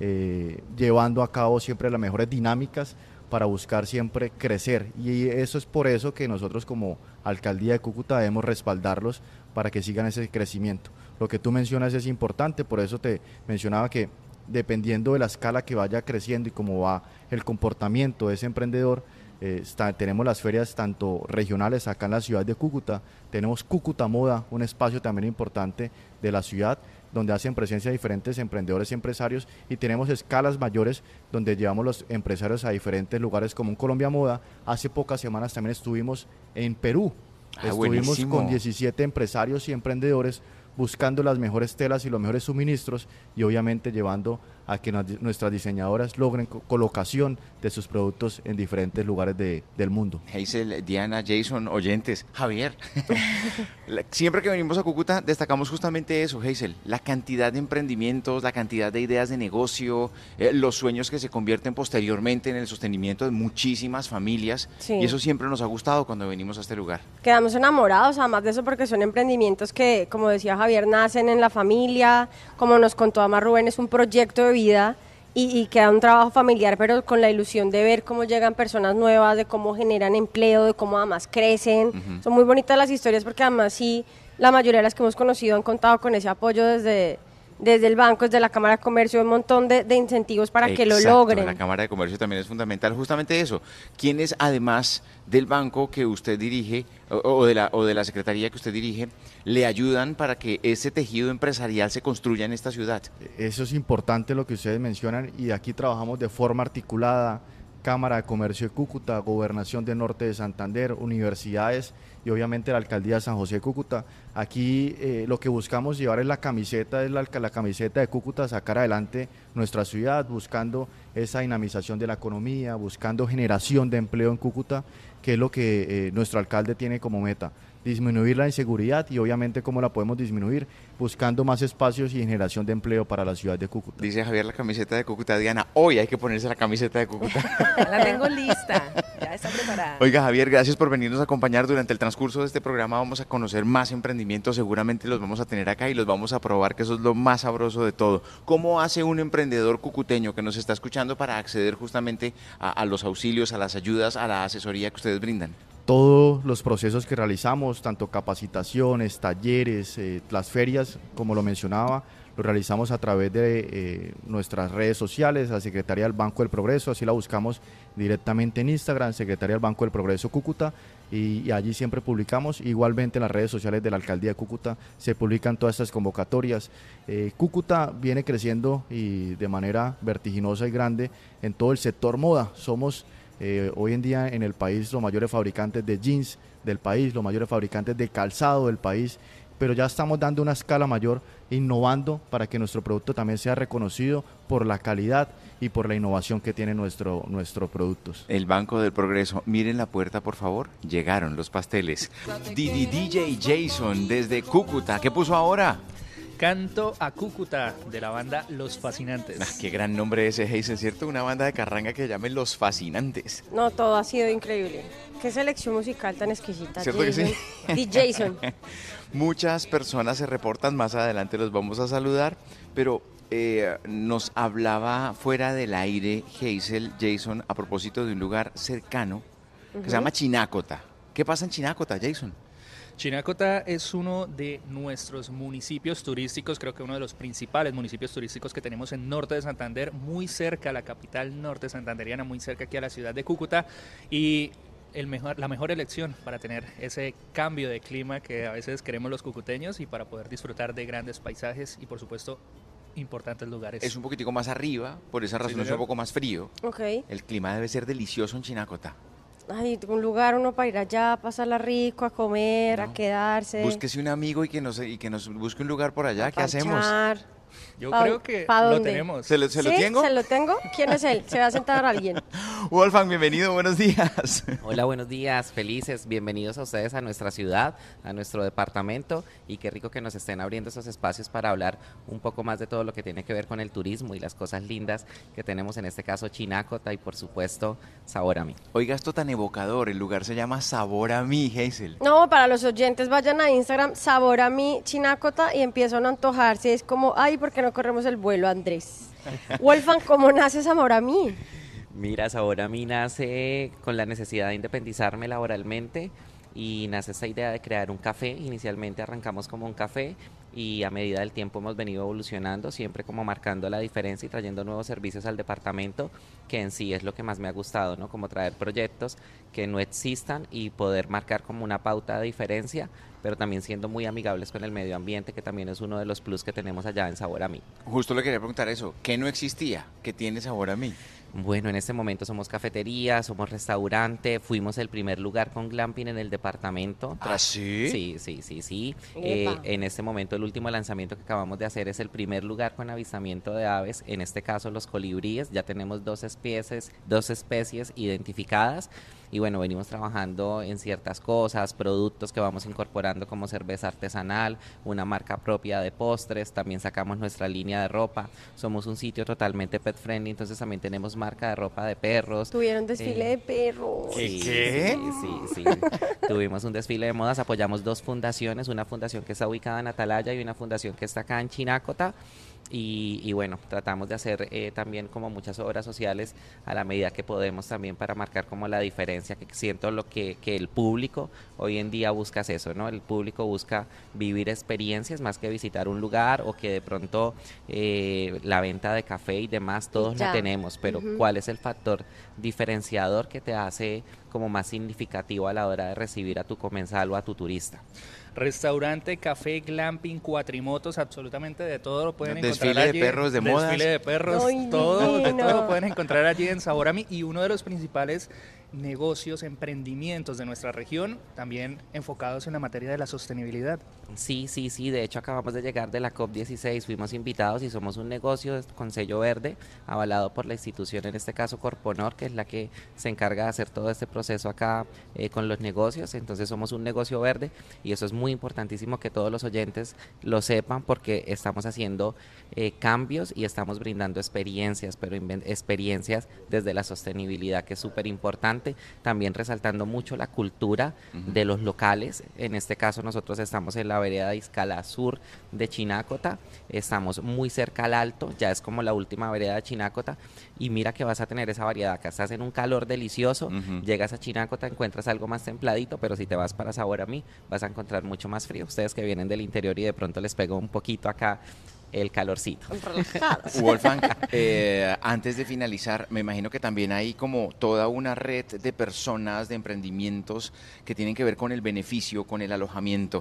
llevando a cabo siempre las mejores dinámicas para buscar siempre crecer. Y eso es por eso que nosotros como Alcaldía de Cúcuta debemos respaldarlos para que sigan ese crecimiento. Lo que tú mencionas es importante, por eso te mencionaba que dependiendo de la escala que vaya creciendo y cómo va el comportamiento de ese emprendedor, tenemos las ferias tanto regionales acá en la ciudad de Cúcuta, tenemos Cúcuta Moda, un espacio también importante de la ciudad donde hacen presencia diferentes emprendedores y empresarios y tenemos escalas mayores donde llevamos los empresarios a diferentes lugares como en Colombia Moda. Hace pocas semanas también estuvimos en Perú Estuvimos buenísimo. con 17 empresarios y emprendedores buscando las mejores telas y los mejores suministros y obviamente llevando a que nuestras diseñadoras logren colocación de sus productos en diferentes lugares del mundo. Hazel, Diana, Jason, oyentes, Javier. Siempre que venimos a Cúcuta destacamos justamente eso, Hazel, la cantidad de emprendimientos, la cantidad de ideas de negocio, los sueños que se convierten posteriormente en el sostenimiento de muchísimas familias. Sí. Y eso siempre nos ha gustado cuando venimos a este lugar. Quedamos enamorados, además de eso, porque son emprendimientos que, como decía Javier, nacen en la familia, como nos contó Amar Rubén, es un proyecto de vida y queda un trabajo familiar, pero con la ilusión de ver cómo llegan personas nuevas, de cómo generan empleo, de cómo además crecen. Son muy bonitas las historias porque además sí, la mayoría de las que hemos conocido han contado con ese apoyo desde el banco, desde la Cámara de Comercio, un montón de incentivos para que lo Exacto, logren. La Cámara de Comercio también es fundamental, justamente eso. ¿Quiénes, además del banco que usted dirige o de la secretaría que usted dirige, le ayudan para que ese tejido empresarial se construya en esta ciudad? Eso es importante lo que ustedes mencionan y aquí trabajamos de forma articulada, Cámara de Comercio de Cúcuta, Gobernación del Norte de Santander, universidades y obviamente la Alcaldía de San José de Cúcuta. Aquí lo que buscamos llevar es la camiseta de Cúcuta, sacar adelante nuestra ciudad, buscando esa dinamización de la economía, buscando generación de empleo en Cúcuta, que es lo que nuestro alcalde tiene como meta. Disminuir la inseguridad y obviamente cómo la podemos disminuir, buscando más espacios y generación de empleo para la ciudad de Cúcuta. Dice Javier la camiseta de Cúcuta, Diana, hoy hay que ponerse la camiseta de Cúcuta. La tengo lista, ya está preparada. Oiga, Javier, gracias por venirnos a acompañar durante el transcurso de este programa. Vamos a conocer más emprendimientos, seguramente los vamos a tener acá y los vamos a probar, que eso es lo más sabroso de todo. ¿Cómo hace un emprendedor cucuteño que nos está escuchando para acceder justamente a los auxilios, a las ayudas, a la asesoría que ustedes brindan? Todos los procesos que realizamos, tanto capacitaciones, talleres, las ferias, como lo mencionaba, lo realizamos a través de nuestras redes sociales, la Secretaría del Banco del Progreso, así la buscamos directamente en Instagram, Secretaría del Banco del Progreso Cúcuta, y allí siempre publicamos. Igualmente en las redes sociales de la Alcaldía de Cúcuta se publican todas estas convocatorias. Cúcuta viene creciendo y de manera vertiginosa y grande en todo el sector moda. Somos hoy en día en el país los mayores fabricantes de jeans del país, los mayores fabricantes de calzado del país, pero ya estamos dando una escala mayor, innovando para que nuestro producto también sea reconocido por la calidad y por la innovación que tienen nuestros productos. El Banco del Progreso, miren la puerta por favor, llegaron los pasteles. DJ Jason desde Cúcuta, ¿qué puso ahora? Canto a Cúcuta, de la banda Los Fascinantes. Qué gran nombre ese, Hazel, ¿cierto? Una banda de carranga que llamen Los Fascinantes. No, todo ha sido increíble. Qué selección musical tan exquisita. ¿Cierto que sí? DJ Jason. Muchas personas se reportan, más adelante los vamos a saludar, pero nos hablaba fuera del aire Hazel, Jason, a propósito de un lugar cercano que se llama Chinácota. ¿Qué pasa en Chinácota, Jason? Chinácota es uno de nuestros municipios turísticos, creo que uno de los principales municipios turísticos que tenemos en norte de Santander, muy cerca a la capital norte santanderiana, muy cerca aquí a la ciudad de Cúcuta, y la mejor elección para tener ese cambio de clima que a veces queremos los cucuteños y para poder disfrutar de grandes paisajes y por supuesto importantes lugares. Es un poquitico más arriba, por esa razón es un poco más frío. Ok. El clima debe ser delicioso en Chinácota. Ay, un lugar uno para ir allá, pasarla rico, a comer, No. a quedarse. Búsquese un amigo y que nos busque un lugar por allá. a ¿Qué hacemos? parchar. Yo ¿Pa- creo que pa lo dónde? tenemos. ¿Se lo ¿Sí? tengo? ¿Se lo tengo? ¿Quién es él? ¿Se va a sentar alguien? Wolfgang, bienvenido, buenos días. Hola, buenos días, felices, bienvenidos a ustedes a nuestra ciudad, a nuestro departamento y qué rico que nos estén abriendo esos espacios para hablar un poco más de todo lo que tiene que ver con el turismo y las cosas lindas que tenemos, en este caso Chinácota y por supuesto Sabor a Mí. Oiga, esto tan evocador, el lugar se llama Sabor a Mí, Hazel. No, para los oyentes vayan a Instagram, Sabor a Mí, Chinácota, y empiezan a antojarse. Es como, ay, ¿por qué no corremos el vuelo, Andrés? Wolfgang, ¿cómo nace Sabor a Mí? Mira, Sabor a Mí nace con la necesidad de independizarme laboralmente y nace esta idea de crear un café. Inicialmente arrancamos como un café y a medida del tiempo hemos venido evolucionando, siempre como marcando la diferencia y trayendo nuevos servicios al departamento, que en sí es lo que más me ha gustado, ¿no? Como traer proyectos que no existan y poder marcar como una pauta de diferencia, pero también siendo muy amigables con el medio ambiente, que también es uno de los plus que tenemos allá en Sabor a Mí. Justo le quería preguntar eso, ¿qué no existía? ¿Qué tiene Sabor a Mí? Bueno, en este momento somos cafetería, somos restaurante, fuimos el primer lugar con glamping en el departamento. ¿Ah, sí? Sí. Epa. En este momento el último lanzamiento que acabamos de hacer es el primer lugar con avistamiento de aves, en este caso los colibríes. Ya tenemos dos especies identificadas. Y bueno, venimos trabajando en ciertas cosas, productos que vamos incorporando como cerveza artesanal, una marca propia de postres, también sacamos nuestra línea de ropa, somos un sitio totalmente pet friendly, entonces también tenemos marca de ropa de perros. Tuvieron desfile de perros. ¿Qué? Sí. Tuvimos un desfile de modas, apoyamos dos fundaciones, una fundación que está ubicada en Atalaya y una fundación que está acá en Chinácota. Y bueno, tratamos de hacer también como muchas obras sociales a la medida que podemos también para marcar como la diferencia, que siento lo que el público hoy en día busca es eso, ¿no? El público busca vivir experiencias más que visitar un lugar o que de pronto la venta de café y demás, todos la tenemos, pero ¿cuál es el factor diferenciador que te hace como más significativo a la hora de recibir a tu comensal o a tu turista? Restaurante, café, glamping, cuatrimotos, absolutamente de todo lo pueden encontrar Desfile allí. de perros, de modas. Desfile de perros, Ay, todo, de divino. todo lo pueden encontrar allí en Sabor a Mí. Y uno de los principales negocios, emprendimientos de nuestra región, también enfocados en la materia de la sostenibilidad. Sí, de hecho acabamos de llegar de la COP16, fuimos invitados y somos un negocio con sello verde, avalado por la institución, en este caso Corponor, que es la que se encarga de hacer todo este proceso acá con los negocios. Entonces somos un negocio verde y eso es muy importantísimo que todos los oyentes lo sepan, porque estamos haciendo cambios y estamos brindando experiencias, pero experiencias desde la sostenibilidad, que es súper importante, también resaltando mucho la cultura de los locales. En este caso nosotros estamos en la vereda de Izcala Sur de Chinácota, estamos muy cerca al Alto, ya es como la última vereda de Chinácota, y mira que vas a tener esa variedad. Acá estás en un calor delicioso, llegas a Chinácota, encuentras algo más templadito, pero si te vas para Sabor a Mí vas a encontrar mucho más frío. Ustedes que vienen del interior y de pronto les pegó un poquito acá el calorcito. Relajados. Wolfgang, antes de finalizar, me imagino que también hay como toda una red de personas, de emprendimientos que tienen que ver con el beneficio, con el alojamiento.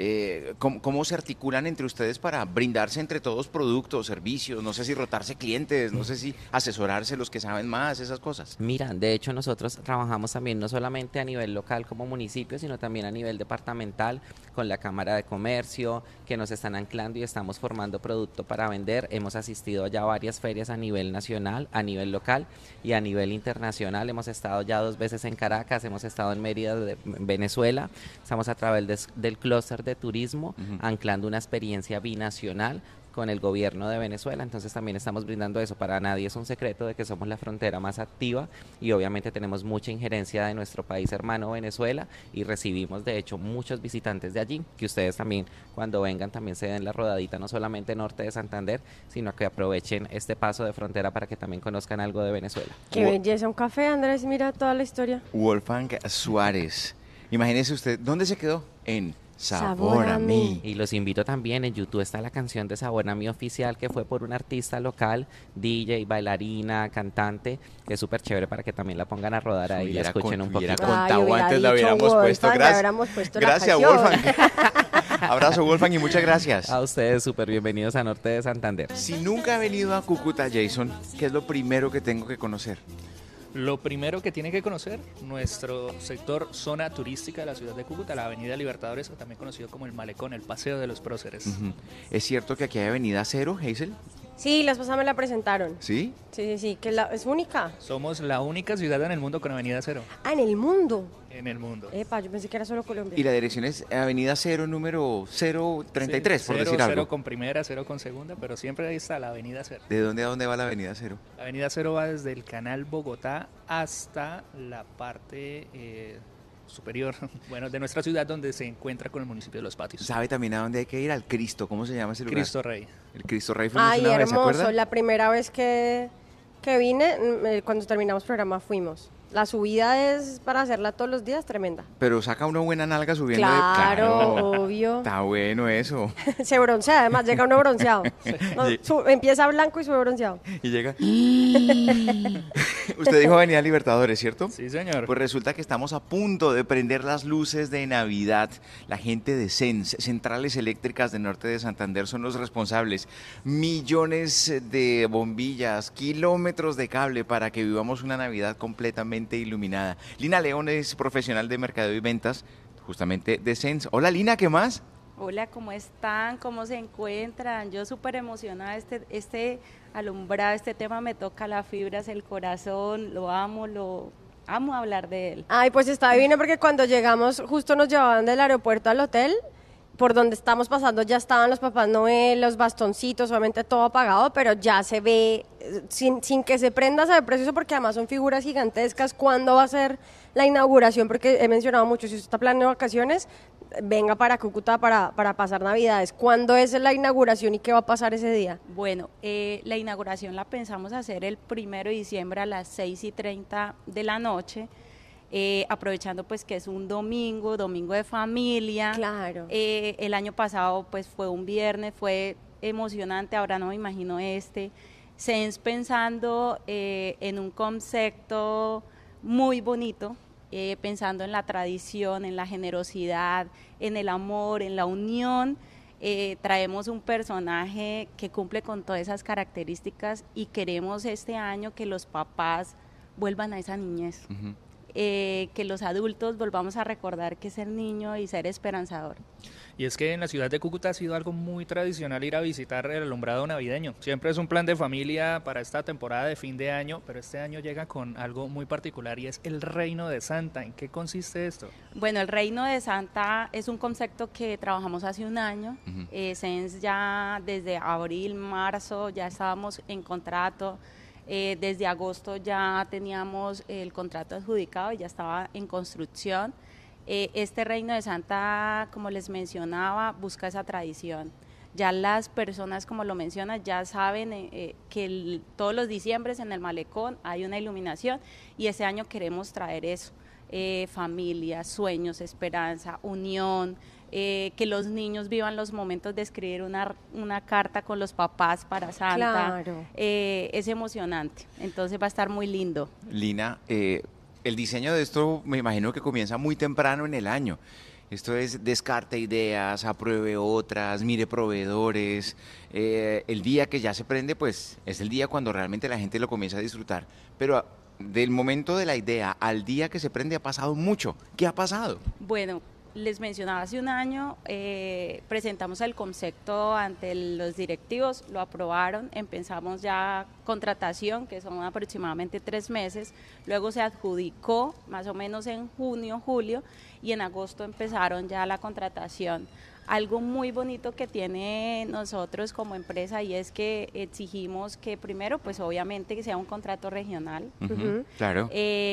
¿Cómo se articulan entre ustedes para brindarse entre todos productos, servicios? No sé si rotarse clientes, no sé si asesorarse los que saben más, esas cosas. Mira, de hecho nosotros trabajamos también no solamente a nivel local como municipio, sino también a nivel departamental con la Cámara de Comercio, que nos están anclando y estamos formando producto para vender. Hemos asistido ya a varias ferias a nivel nacional, a nivel local y a nivel internacional. Hemos estado ya 2 veces en Caracas, hemos estado en Mérida, Venezuela. Estamos a través del clúster de turismo, anclando una experiencia binacional con el gobierno de Venezuela. Entonces también estamos brindando eso. Para nadie es un secreto de que somos la frontera más activa y obviamente tenemos mucha injerencia de nuestro país hermano Venezuela, y recibimos de hecho muchos visitantes de allí, que ustedes también cuando vengan también se den la rodadita, no solamente norte de Santander, sino que aprovechen este paso de frontera para que también conozcan algo de Venezuela. Qué belleza, un café, Andrés, mira toda la historia. Wolfgang Suárez, imagínese usted, ¿dónde se quedó? En Sabor a Mí. Y los invito también, en YouTube está la canción de Sabor a Mí oficial, que fue por un artista local, DJ, bailarina, cantante, que es súper chévere para que también la pongan a rodar ahí y la escuchen un poquito. Contado hubiera antes, la dicho hubiéramos puesto. Wolfgang, le Gracias, hubiéramos puesto la gracias canción. Wolfgang. Abrazo, Wolfgang, y muchas gracias. A ustedes súper bienvenidos a Norte de Santander. Si nunca ha venido a Cúcuta, Jason, ¿qué es lo primero que tengo que conocer? Lo primero que tiene que conocer, nuestro sector zona turística de la ciudad de Cúcuta, la Avenida Libertadores, o también conocido como el Malecón, el Paseo de los Próceres. ¿Es cierto que aquí hay Avenida Cero, Hazel? Sí, las pasadas me la presentaron. ¿Sí? Sí, que es única. Somos la única ciudad en el mundo con Avenida Cero. Ah, en el mundo. En el mundo. Epa, yo pensé que era solo Colombia. Y la dirección es Avenida Cero, número 033, Sí, por cero, decir algo. Cero con primera, cero con segunda, pero siempre ahí está la Avenida Cero. ¿De dónde a dónde va la Avenida Cero? La Avenida Cero va desde el Canal Bogotá hasta la parte superior, bueno, de nuestra ciudad, donde se encuentra con el municipio de Los Patios. ¿Sabe también a dónde hay que ir? Al Cristo, ¿cómo se llama ese lugar? Cristo Rey. El Cristo Rey fuimos Ay, una vez, ¿se hermoso. acuerda? La primera vez que vine, cuando terminamos programa, fuimos. La subida es para hacerla todos los días tremenda. Pero saca una buena nalga subiendo Claro, obvio. Está bueno eso. Se broncea, además, llega uno bronceado. No, empieza blanco y sube bronceado. Y llega. Usted dijo Avenida Libertadores, ¿cierto? Sí, señor. Pues resulta que estamos a punto de prender las luces de Navidad. La gente de CENS, Centrales Eléctricas del Norte de Santander, son los responsables. Millones de bombillas, kilómetros de cable para que vivamos una Navidad completamente iluminada. Lina León es profesional de mercadeo y ventas, justamente de CENS. Hola Lina, ¿qué más? Hola, ¿cómo están? ¿Cómo se encuentran? Yo súper emocionada, este alumbrado, este tema me toca las fibras, el corazón, lo amo hablar de él. Ay, pues está divino porque cuando llegamos, justo nos llevaban del aeropuerto al hotel, por donde estamos pasando ya estaban los Papás Noel, los bastoncitos, obviamente todo apagado, pero ya se ve, sin que se prenda, se ve precioso porque además son figuras gigantescas. ¿Cuándo va a ser la inauguración? Porque he mencionado mucho, si usted está planeando vacaciones, venga para Cúcuta para pasar Navidades. ¿Cuándo es la inauguración y qué va a pasar ese día? Bueno, la inauguración la pensamos hacer el 1 de diciembre a las 6:30 de la noche. Aprovechando pues que es un domingo de familia. Claro. El año pasado pues fue un viernes, fue emocionante, ahora no me imagino CENS pensando en un concepto muy bonito, pensando en la tradición, en la generosidad, en el amor, en la unión. Traemos un personaje que cumple con todas esas características y queremos este año que los papás vuelvan a esa niñez. Uh-huh. Que los adultos volvamos a recordar que es ser niño y ser esperanzador. Y es que en la ciudad de Cúcuta ha sido algo muy tradicional ir a visitar el alumbrado navideño. Siempre es un plan de familia para esta temporada de fin de año, pero este año llega con algo muy particular y es el Reino de Santa. ¿En qué consiste esto? Bueno, el Reino de Santa es un concepto que trabajamos hace un año. Uh-huh. CENS ya desde abril, marzo ya estábamos en contrato. Desde agosto ya teníamos el contrato adjudicado y ya estaba en construcción. Este Reino de Santa, como les mencionaba, busca esa tradición. Ya las personas, como lo mencionas, ya saben que todos los diciembres en el malecón hay una iluminación y este año queremos traer eso. Familia, sueños, esperanza, unión, que los niños vivan los momentos de escribir una carta con los papás para Santa. Claro. Es emocionante, entonces va a estar muy lindo. Lina, el diseño de esto me imagino que comienza muy temprano en el año. Esto es descarte ideas, apruebe otras, mire proveedores. El día que ya se prende, pues es el día cuando realmente la gente lo comienza a disfrutar. Pero del momento de la idea al día que se prende ha pasado mucho. ¿Qué ha pasado? Bueno, les mencionaba, hace un año presentamos el concepto ante los directivos, lo aprobaron, empezamos ya contratación, que son aproximadamente 3 meses, luego se adjudicó más o menos en junio, julio, y en agosto empezaron ya la contratación. Algo muy bonito que tiene nosotros como empresa y es que exigimos que primero, pues obviamente que sea un contrato regional. Uh-huh, claro.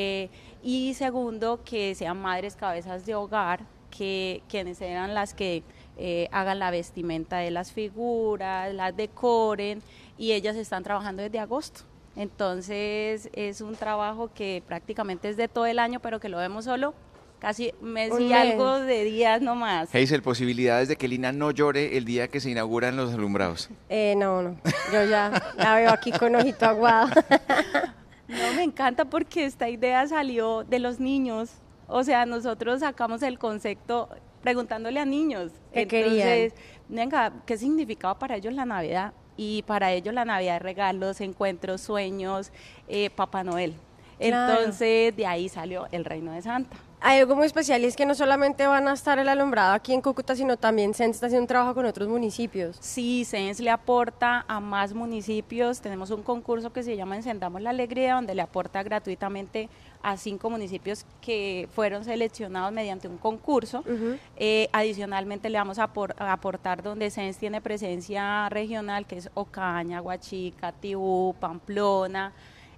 Y segundo, que sean madres cabezas de hogar, que quienes eran las que hagan la vestimenta de las figuras, las decoren, y ellas están trabajando desde agosto. Entonces es un trabajo que prácticamente es de todo el año, pero que lo vemos solo casi mes y algo de días nomás. Hazel, posibilidades de que Lina no llore el día que se inauguran los alumbrados. No, yo ya la veo aquí con ojito aguado. No, me encanta porque esta idea salió de los niños. O sea, nosotros sacamos el concepto preguntándole a niños. ¿Qué querían? Venga, ¿qué significaba para ellos la Navidad? Y para ellos la Navidad es regalos, encuentros, sueños, Papá Noel. Claro. Entonces, de ahí salió el Reino de Santa. Hay algo muy especial y es que no solamente van a estar el alumbrado aquí en Cúcuta, sino también CENS está haciendo un trabajo con otros municipios. Sí, CENS le aporta a más municipios. Tenemos un concurso que se llama Encendamos la Alegría, donde le aporta gratuitamente a 5 municipios que fueron seleccionados mediante un concurso. Uh-huh. Adicionalmente le vamos a aportar donde CENS tiene presencia regional, que es Ocaña, Huachica, Tibú, Pamplona,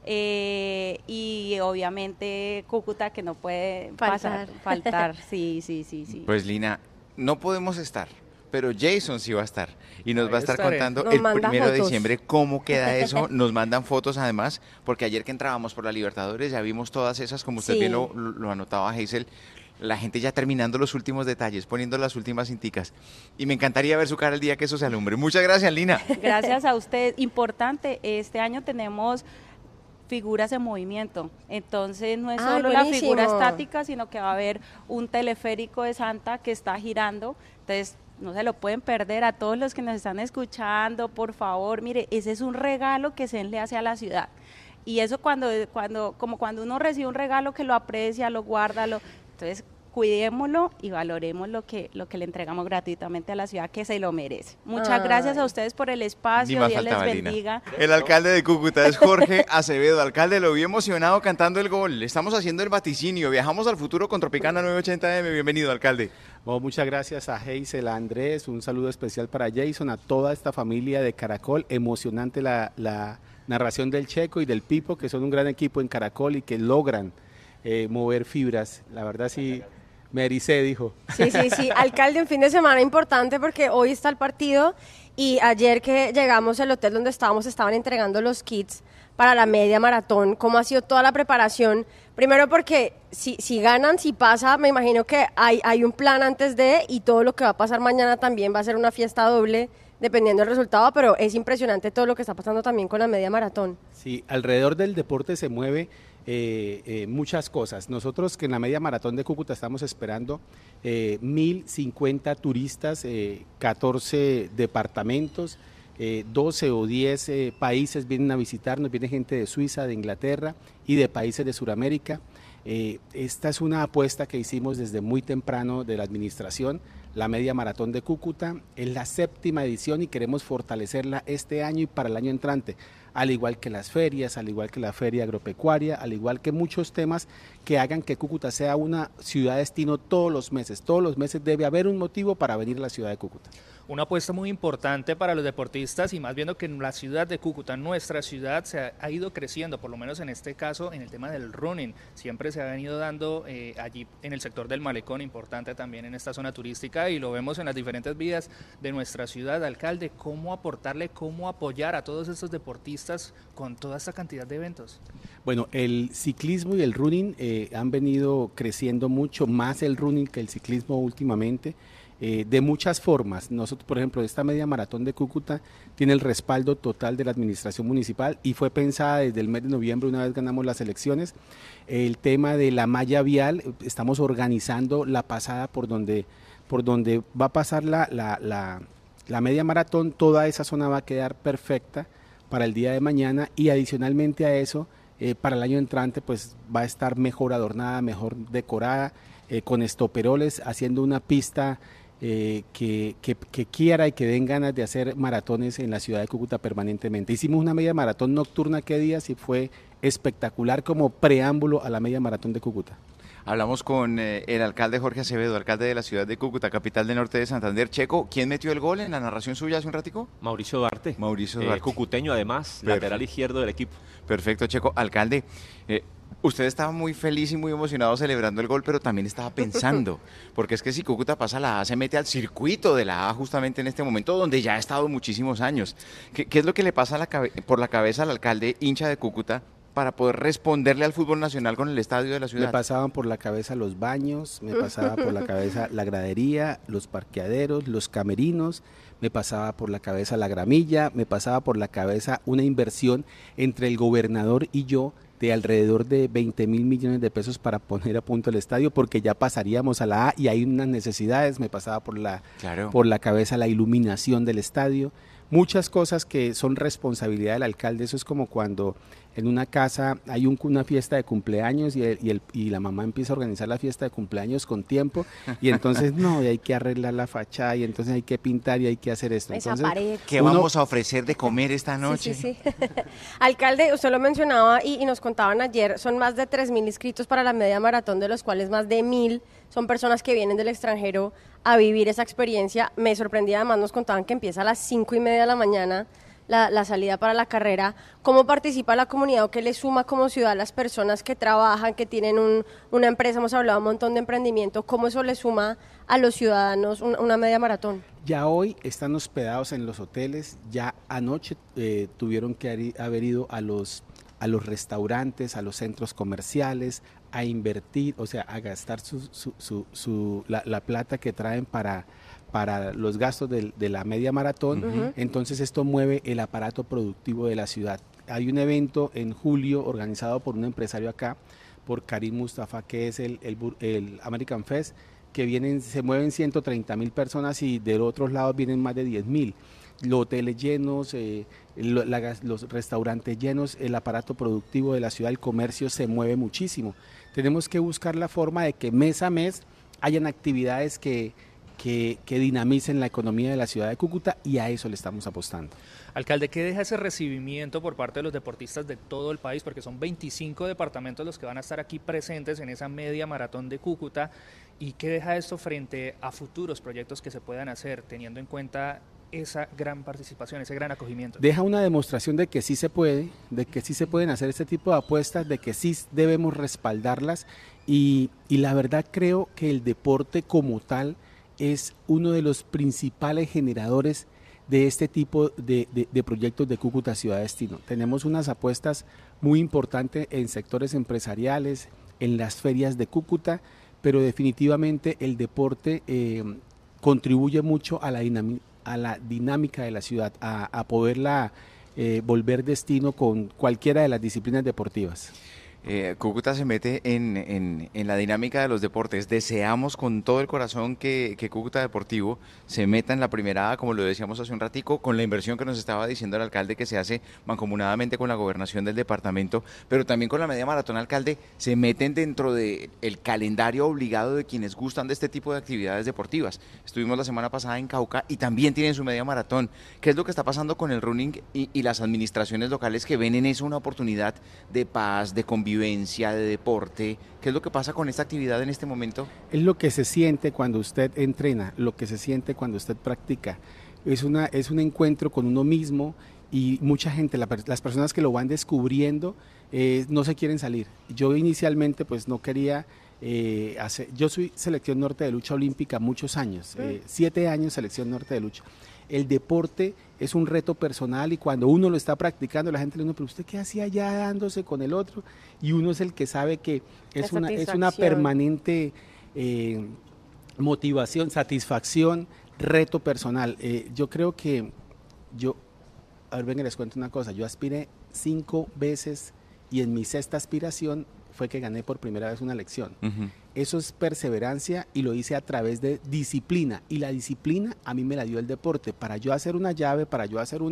y obviamente Cúcuta, que no puede faltar. Sí. Pues Lina, no podemos estar pero Jason sí va a estar y nos Ahí va a estar estaré. contando Nos el manda 1 de fotos. diciembre cómo queda eso. Nos mandan fotos además, porque ayer que entrábamos por la Libertadores ya vimos todas esas, como usted Sí. bien lo anotaba, Hazel, la gente ya terminando los últimos detalles, poniendo las últimas cinticas. Y me encantaría ver su cara el día que eso se alumbre. Muchas gracias, Lina. Gracias a usted. Importante, este año tenemos figuras en movimiento, entonces no es Ay, solo la buenísimo. figura estática, sino que va a haber un teleférico de Santa que está girando, entonces no se lo pueden perder. A todos los que nos están escuchando, por favor, mire, ese es un regalo que se le hace a la ciudad. Y eso cuando uno recibe un regalo que lo aprecia, lo guarda, entonces cuidémoslo y valoremos lo que le entregamos gratuitamente a la ciudad, que se lo merece. Muchas Ay. gracias a ustedes por el Ni espacio, más Dios les faltaba, Lina. bendiga. El alcalde de Cúcuta es Jorge Acevedo. Alcalde, lo vi emocionado cantando el gol. Estamos haciendo el vaticinio. Viajamos al futuro con Tropicana 980M. Bienvenido, alcalde. Bueno, muchas gracias a Hazel, a Andrés, un saludo especial para Jason, a toda esta familia de Caracol. Emocionante la narración del Checo y del Pipo, que son un gran equipo en Caracol y que logran mover fibras. La verdad sí, me ericé, dijo. Sí. Alcalde, un fin de semana importante porque hoy está el partido y ayer que llegamos al hotel donde estábamos estaban entregando los kits para la media maratón. ¿Cómo ha sido toda la preparación? Primero porque si ganan, si pasa, me imagino que hay un plan antes de, y todo lo que va a pasar mañana también va a ser una fiesta doble dependiendo del resultado, pero es impresionante todo lo que está pasando también con la media maratón. Sí, alrededor del deporte se mueve muchas cosas. Nosotros que en la media maratón de Cúcuta estamos esperando 1.050 turistas, 14 departamentos, 12 o 10 países vienen a visitarnos, viene gente de Suiza, de Inglaterra y de países de Sudamérica. Esta es una apuesta que hicimos desde muy temprano de la administración. La media maratón de Cúcuta es la 7ª edición y queremos fortalecerla este año y para el año entrante, al igual que las ferias, al igual que la feria agropecuaria, al igual que muchos temas que hagan que Cúcuta sea una ciudad destino todos los meses. Todos los meses debe haber un motivo para venir a la ciudad de Cúcuta. Una apuesta muy importante para los deportistas y más viendo que en la ciudad de Cúcuta, nuestra ciudad, se ha ido creciendo, por lo menos en este caso, en el tema del running. Siempre se ha venido dando allí en el sector del malecón, importante también en esta zona turística, y lo vemos en las diferentes vías de nuestra ciudad. Alcalde, ¿cómo aportarle, cómo apoyar a todos estos deportistas con toda esta cantidad de eventos? Bueno, el ciclismo y el running han venido creciendo mucho más el running que el ciclismo últimamente. De muchas formas. Nosotros, por ejemplo, esta media maratón de Cúcuta tiene el respaldo total de la administración municipal y fue pensada desde el mes de noviembre, una vez ganamos las elecciones. El tema de la malla vial, estamos organizando la pasada por donde va a pasar la media maratón. Toda esa zona va a quedar perfecta para el día de mañana y adicionalmente a eso, para el año entrante, pues va a estar mejor adornada, mejor decorada, con estoperoles, haciendo una pista que quiera y que den ganas de hacer maratones en la ciudad de Cúcuta permanentemente. Hicimos una media maratón nocturna que días y fue espectacular como preámbulo a la media maratón de Cúcuta. Hablamos con el alcalde Jorge Acevedo, alcalde de la ciudad de Cúcuta, capital del norte de Santander. Checo, ¿quién metió el gol en la narración suya hace un ratico? Mauricio Duarte. Mauricio Duarte. Cucuteño además, lateral izquierdo del equipo. Perfecto, Checo. Alcalde, usted estaba muy feliz y muy emocionado celebrando el gol, pero también estaba pensando, porque es que si Cúcuta pasa la A, se mete al circuito de la A justamente en este momento, donde ya ha estado muchísimos años. ¿Qué es lo que le pasa por la cabeza al alcalde hincha de Cúcuta para poder responderle al fútbol nacional con el estadio de la ciudad? Me pasaban por la cabeza los baños, me pasaba por la cabeza la gradería, los parqueaderos, los camerinos, me pasaba por la cabeza la gramilla, me pasaba por la cabeza una inversión entre el gobernador y yo de alrededor de 20.000 millones de pesos para poner a punto el estadio, porque ya pasaríamos a la A y hay unas necesidades. Me pasaba por la cabeza la iluminación del estadio, muchas cosas que son responsabilidad del alcalde. Eso es como cuando en una casa hay una fiesta de cumpleaños y la mamá empieza a organizar la fiesta de cumpleaños con tiempo y entonces y hay que arreglar la fachada y entonces hay que pintar y hay que hacer esto. Entonces, ¿qué vamos a ofrecer de comer esta noche? Sí. Alcalde, usted lo mencionaba y nos contaban ayer, son más de 3.000 inscritos para la media maratón, de los cuales más de 1.000 son personas que vienen del extranjero a vivir esa experiencia. Me sorprendía, además nos contaban que empieza a las 5:30 de la mañana la salida para la carrera. ¿Cómo participa la comunidad o qué le suma como ciudad a las personas que trabajan, que tienen una empresa? Hemos hablado un montón de emprendimiento. ¿Cómo eso le suma a los ciudadanos una media maratón? Ya hoy están hospedados en los hoteles, ya anoche tuvieron que haber ido a los restaurantes, a los centros comerciales, a invertir, o sea, a gastar la plata que traen para los gastos de la media maratón. Entonces esto mueve el aparato productivo de la ciudad. Hay un evento en julio organizado por un empresario acá, por Karim Mustafa, que es el American Fest, que se mueven 130.000 personas y de otros lados vienen más de 10.000. Los hoteles llenos, los restaurantes llenos, el aparato productivo de la ciudad, el comercio se mueve muchísimo. Tenemos que buscar la forma de que mes a mes hayan actividades que dinamicen la economía de la ciudad de Cúcuta, y a eso le estamos apostando. Alcalde, ¿qué deja ese recibimiento por parte de los deportistas de todo el país? Porque son 25 departamentos los que van a estar aquí presentes en esa media maratón de Cúcuta. ¿Y qué deja esto frente a futuros proyectos que se puedan hacer, teniendo en cuenta esa gran participación, ese gran acogimiento? Deja una demostración de que sí se puede, de que sí se pueden hacer este tipo de apuestas, de que sí debemos respaldarlas, y la verdad creo que el deporte como tal es uno de los principales generadores de este tipo de proyectos de Cúcuta Ciudad Destino. Tenemos unas apuestas muy importantes en sectores empresariales, en las ferias de Cúcuta, pero definitivamente el deporte contribuye mucho a la dinámica de la ciudad, a poderla volver destino con cualquiera de las disciplinas deportivas. Cúcuta se mete en la dinámica de los deportes. Deseamos con todo el corazón que Cúcuta Deportivo se meta en la primera A, como lo decíamos hace un ratico, con la inversión que nos estaba diciendo el alcalde, que se hace mancomunadamente con la gobernación del departamento, pero también con la media maratón. Alcalde, se meten dentro del calendario obligado de quienes gustan de este tipo de actividades deportivas. Estuvimos la semana pasada en Cauca y también tienen su media maratón. ¿Qué es lo que está pasando con el running y las administraciones locales que ven en eso una oportunidad de paz, de convivencia, de deporte? ¿Qué es lo que pasa con esta actividad en este momento? Es lo que se siente cuando usted entrena, lo que se siente cuando usted practica. Es un encuentro con uno mismo, y mucha gente, las personas que lo van descubriendo, no se quieren salir. Yo inicialmente pues no quería yo soy selección norte de lucha olímpica muchos años, 7 años selección norte de lucha. El deporte es un reto personal, y cuando uno lo está practicando, la gente le dice, pero ¿usted qué hacía allá dándose con el otro? Y uno es el que sabe que es una permanente motivación, satisfacción, reto personal. Yo creo que a ver, venga, les cuento una cosa. Yo aspiré 5 veces, y en mi 6ª aspiración fue que gané por primera vez una elección. Eso es perseverancia, y lo hice a través de disciplina, y la disciplina a mí me la dio el deporte. Para yo hacer una llave, para yo hacer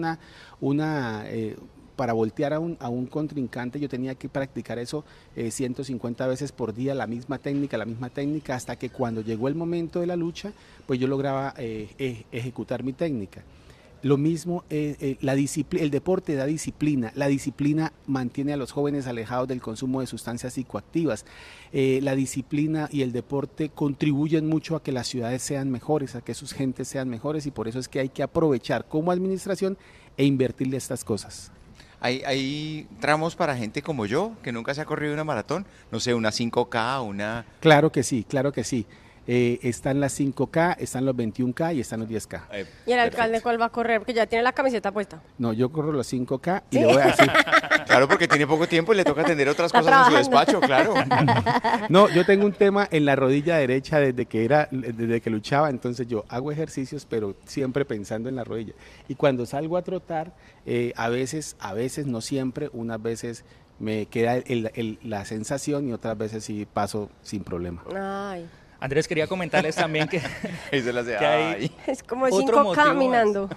para voltear a un contrincante, yo tenía que practicar eso 150 veces por día, la misma técnica, hasta que cuando llegó el momento de la lucha, pues yo lograba ejecutar mi técnica. Lo mismo, el deporte da disciplina, la disciplina mantiene a los jóvenes alejados del consumo de sustancias psicoactivas, la disciplina y el deporte contribuyen mucho a que las ciudades sean mejores, a que sus gentes sean mejores, y por eso es que hay que aprovechar como administración e invertirle estas cosas. ¿Hay tramos para gente como yo, que nunca se ha corrido una maratón? No sé, una 5K, una... Claro que sí, claro que sí. Están las 5K, están los 21K y están los 10K. ¿Y el alcalde cuál va a correr? Porque ya tiene la camiseta puesta. No, yo corro los 5K y ¿Sí? le voy a decir... Claro, porque tiene poco tiempo y le toca atender otras cosas en su despacho, claro. No, yo tengo un tema en la rodilla derecha desde que luchaba, entonces yo hago ejercicios, pero siempre pensando en la rodilla. Y cuando salgo a trotar, a veces, no siempre, unas veces me queda la sensación, y otras veces sí paso sin problema. Ay. Andrés, quería comentarles también que, hay es como 5 caminando.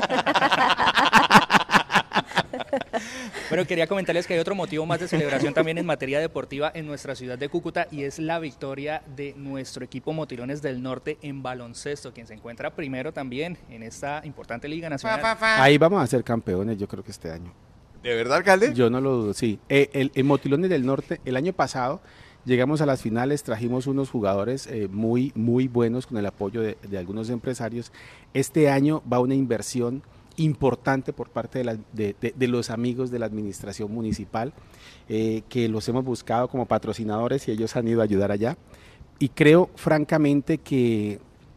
Bueno, quería comentarles que hay otro motivo más de celebración también en materia deportiva en nuestra ciudad de Cúcuta, y es la victoria de nuestro equipo Motilones del Norte en baloncesto, quien se encuentra primero también en esta importante liga nacional. Ahí vamos a ser campeones, yo creo que este año. ¿De verdad, alcalde? Yo no lo dudo, sí. El Motilones del Norte, el año pasado, llegamos a las finales, trajimos unos jugadores muy buenos con el apoyo de algunos empresarios. Este año va una inversión importante por parte de los amigos de la administración municipal, que los hemos buscado como patrocinadores y ellos han ido a ayudar allá. Y creo francamente que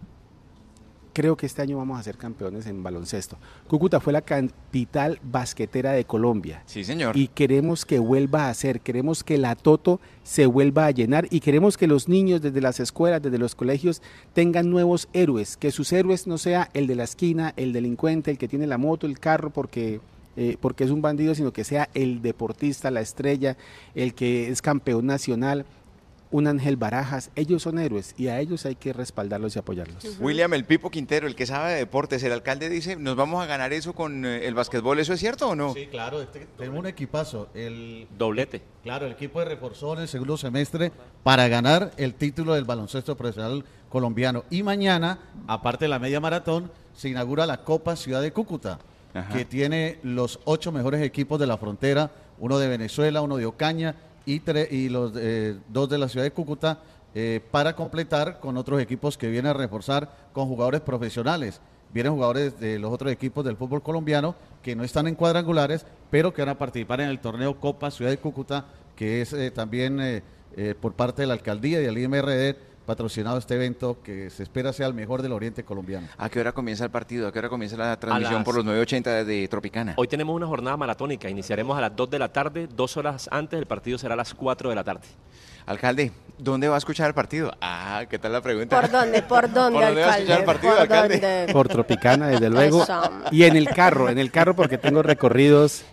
este año vamos a ser campeones en baloncesto. Cúcuta fue la capital basquetera de Colombia. Sí, señor. Y queremos que vuelva a ser, queremos que la Toto se vuelva a llenar y queremos que los niños desde las escuelas, desde los colegios, tengan nuevos héroes, que sus héroes no sea el de la esquina, el delincuente, el que tiene la moto, el carro, porque es un bandido, sino que sea el deportista, la estrella, el que es campeón nacional. Un Ángel Barajas, ellos son héroes y a ellos hay que respaldarlos y apoyarlos. William, el Pipo Quintero, el que sabe de deportes, el alcalde dice, nos vamos a ganar eso con el básquetbol, ¿eso es cierto o no? Sí, claro, tenemos un equipazo. Doblete. Claro, el equipo reforzó en el segundo semestre para ganar el título del baloncesto profesional colombiano. Y mañana, aparte de la media maratón, se inaugura la Copa Ciudad de Cúcuta, que tiene los 8 mejores equipos de la frontera, uno de Venezuela, uno de Ocaña, y los 2 de la ciudad de Cúcuta, para completar con otros equipos que vienen a reforzar con jugadores profesionales. Vienen jugadores de los otros equipos del fútbol colombiano que no están en cuadrangulares, pero que van a participar en el torneo Copa Ciudad de Cúcuta, que es también por parte de la alcaldía y del IMRD patrocinado este evento que se espera sea el mejor del oriente colombiano. ¿A qué hora comienza el partido? ¿A qué hora comienza la transmisión por los 980 de Tropicana? Hoy tenemos una jornada maratónica, iniciaremos a las 2 de la tarde, 2 horas antes, el partido será a las 4 de la tarde. Alcalde, ¿dónde va a escuchar el partido? Ah, ¿qué tal la pregunta? ¿Por dónde, ¿Por dónde va a escuchar el partido, alcalde? Por Tropicana, desde luego. Eso. Y en el carro porque tengo recorridos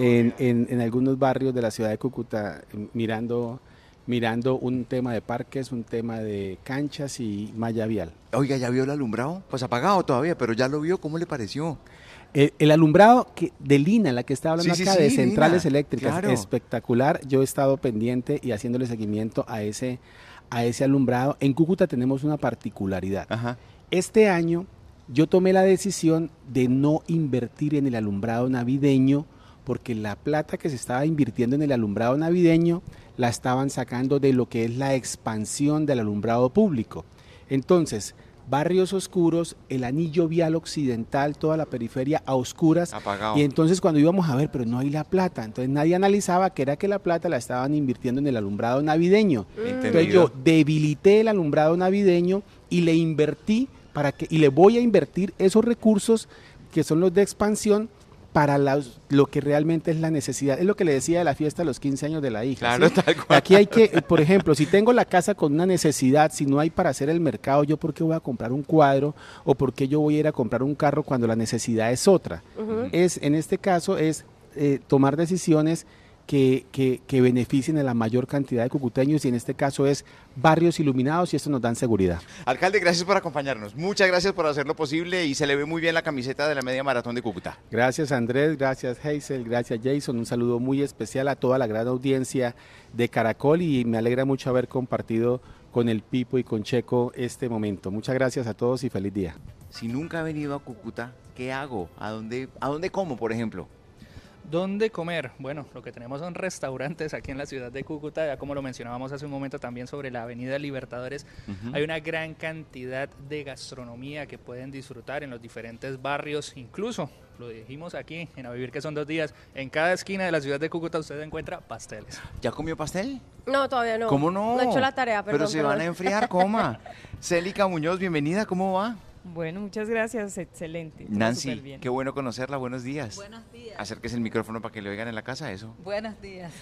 en algunos barrios de la ciudad de Cúcuta, mirando un tema de parques, un tema de canchas y malla vial. Oiga, ¿ya vio el alumbrado? Pues apagado todavía, pero ya lo vio, ¿cómo le pareció? El alumbrado de Lina, la que estaba hablando Sí, acá, sí, de sí, centrales Lina, eléctricas, claro. espectacular. Yo he estado pendiente y haciéndole seguimiento a ese alumbrado. En Cúcuta tenemos una particularidad. Ajá. Este año yo tomé la decisión de no invertir en el alumbrado navideño, porque la plata que se estaba invirtiendo en el alumbrado navideño la estaban sacando de lo que es la expansión del alumbrado público. Entonces, barrios oscuros, el anillo vial occidental, toda la periferia a oscuras. Apagado. Y entonces cuando íbamos a ver, pero no hay la plata, entonces nadie analizaba que era que la plata la estaban invirtiendo en el alumbrado navideño. Entonces yo debilité el alumbrado navideño y le invertí y le voy a invertir esos recursos que son los de expansión para lo que realmente es la necesidad. Es lo que le decía de la fiesta de los 15 años de la hija. Claro, ¿sí? tal cual. Aquí hay que, por ejemplo, si tengo la casa con una necesidad, si no hay para hacer el mercado, ¿yo por qué voy a comprar un cuadro o por qué yo voy a ir a comprar un carro cuando la necesidad es otra? En este caso es tomar decisiones que beneficien a la mayor cantidad de cucuteños y en este caso es barrios iluminados y esto nos dan seguridad. Alcalde, gracias por acompañarnos. Muchas gracias por hacerlo posible y se le ve muy bien la camiseta de la media maratón de Cúcuta. Gracias Andrés, gracias Hazel, gracias Jason. Un saludo muy especial a toda la gran audiencia de Caracol y me alegra mucho haber compartido con el Pipo y con Checo este momento. Muchas gracias a todos y feliz día. Si nunca he venido a Cúcuta, ¿qué hago? ¿A dónde como, por ejemplo? ¿Dónde comer? Bueno, lo que tenemos son restaurantes aquí en la ciudad de Cúcuta, ya como lo mencionábamos hace un momento también sobre la avenida Libertadores, hay una gran cantidad de gastronomía que pueden disfrutar en los diferentes barrios, incluso, lo dijimos aquí en A Vivir que son 2 días, en cada esquina de la ciudad de Cúcuta usted encuentra pasteles. ¿Ya comió pastel? No, todavía no. ¿Cómo no? No he hecho la tarea, perdón. Pero se van a enfriar, coma. Célica Muñoz, bienvenida, ¿cómo va? Bueno, muchas gracias, excelente. Nancy, Súper bien. qué bueno conocerla, buenos días. Buenos días. Acérquese el micrófono para que le oigan en la casa, eso. Buenos días.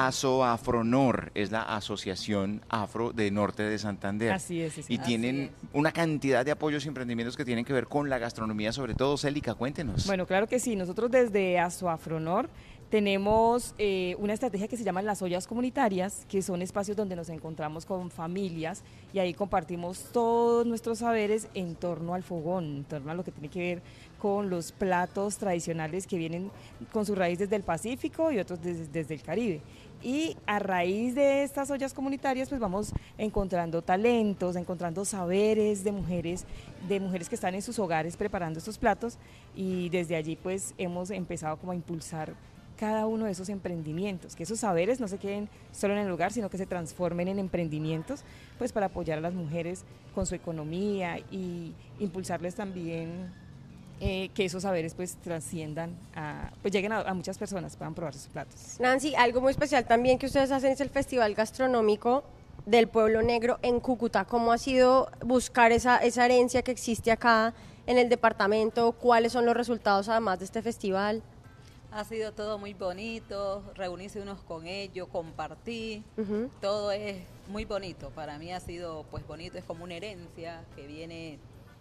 Asoafronor es la Asociación Afro de Norte de Santander. Así es. Y tienen una cantidad de apoyos y emprendimientos que tienen que ver con la gastronomía, sobre todo. Célica, cuéntenos. Bueno, claro que sí. Nosotros desde Asoafronor tenemos una estrategia que se llama las ollas comunitarias, que son espacios donde nos encontramos con familias y ahí compartimos todos nuestros saberes en torno al fogón, en torno a lo que tiene que ver con los platos tradicionales que vienen con su raíz desde el Pacífico y otros desde el Caribe. Y a raíz de estas ollas comunitarias pues vamos encontrando talentos, encontrando saberes de mujeres que están en sus hogares preparando estos platos y desde allí pues hemos empezado como a impulsar cada uno de esos emprendimientos, que esos saberes no se queden solo en el lugar, sino que se transformen en emprendimientos, pues para apoyar a las mujeres con su economía y impulsarles también que esos saberes pues trasciendan, pues lleguen a muchas personas, puedan probar sus platos. Nancy, algo muy especial también que ustedes hacen es el Festival Gastronómico del Pueblo Negro en Cúcuta. ¿Cómo ha sido buscar esa herencia que existe acá en el departamento? ¿Cuáles son los resultados además de este festival? Ha sido todo muy bonito, reunirse unos con ellos, compartir, todo es muy bonito. Para mí ha sido pues bonito, es como una herencia que viene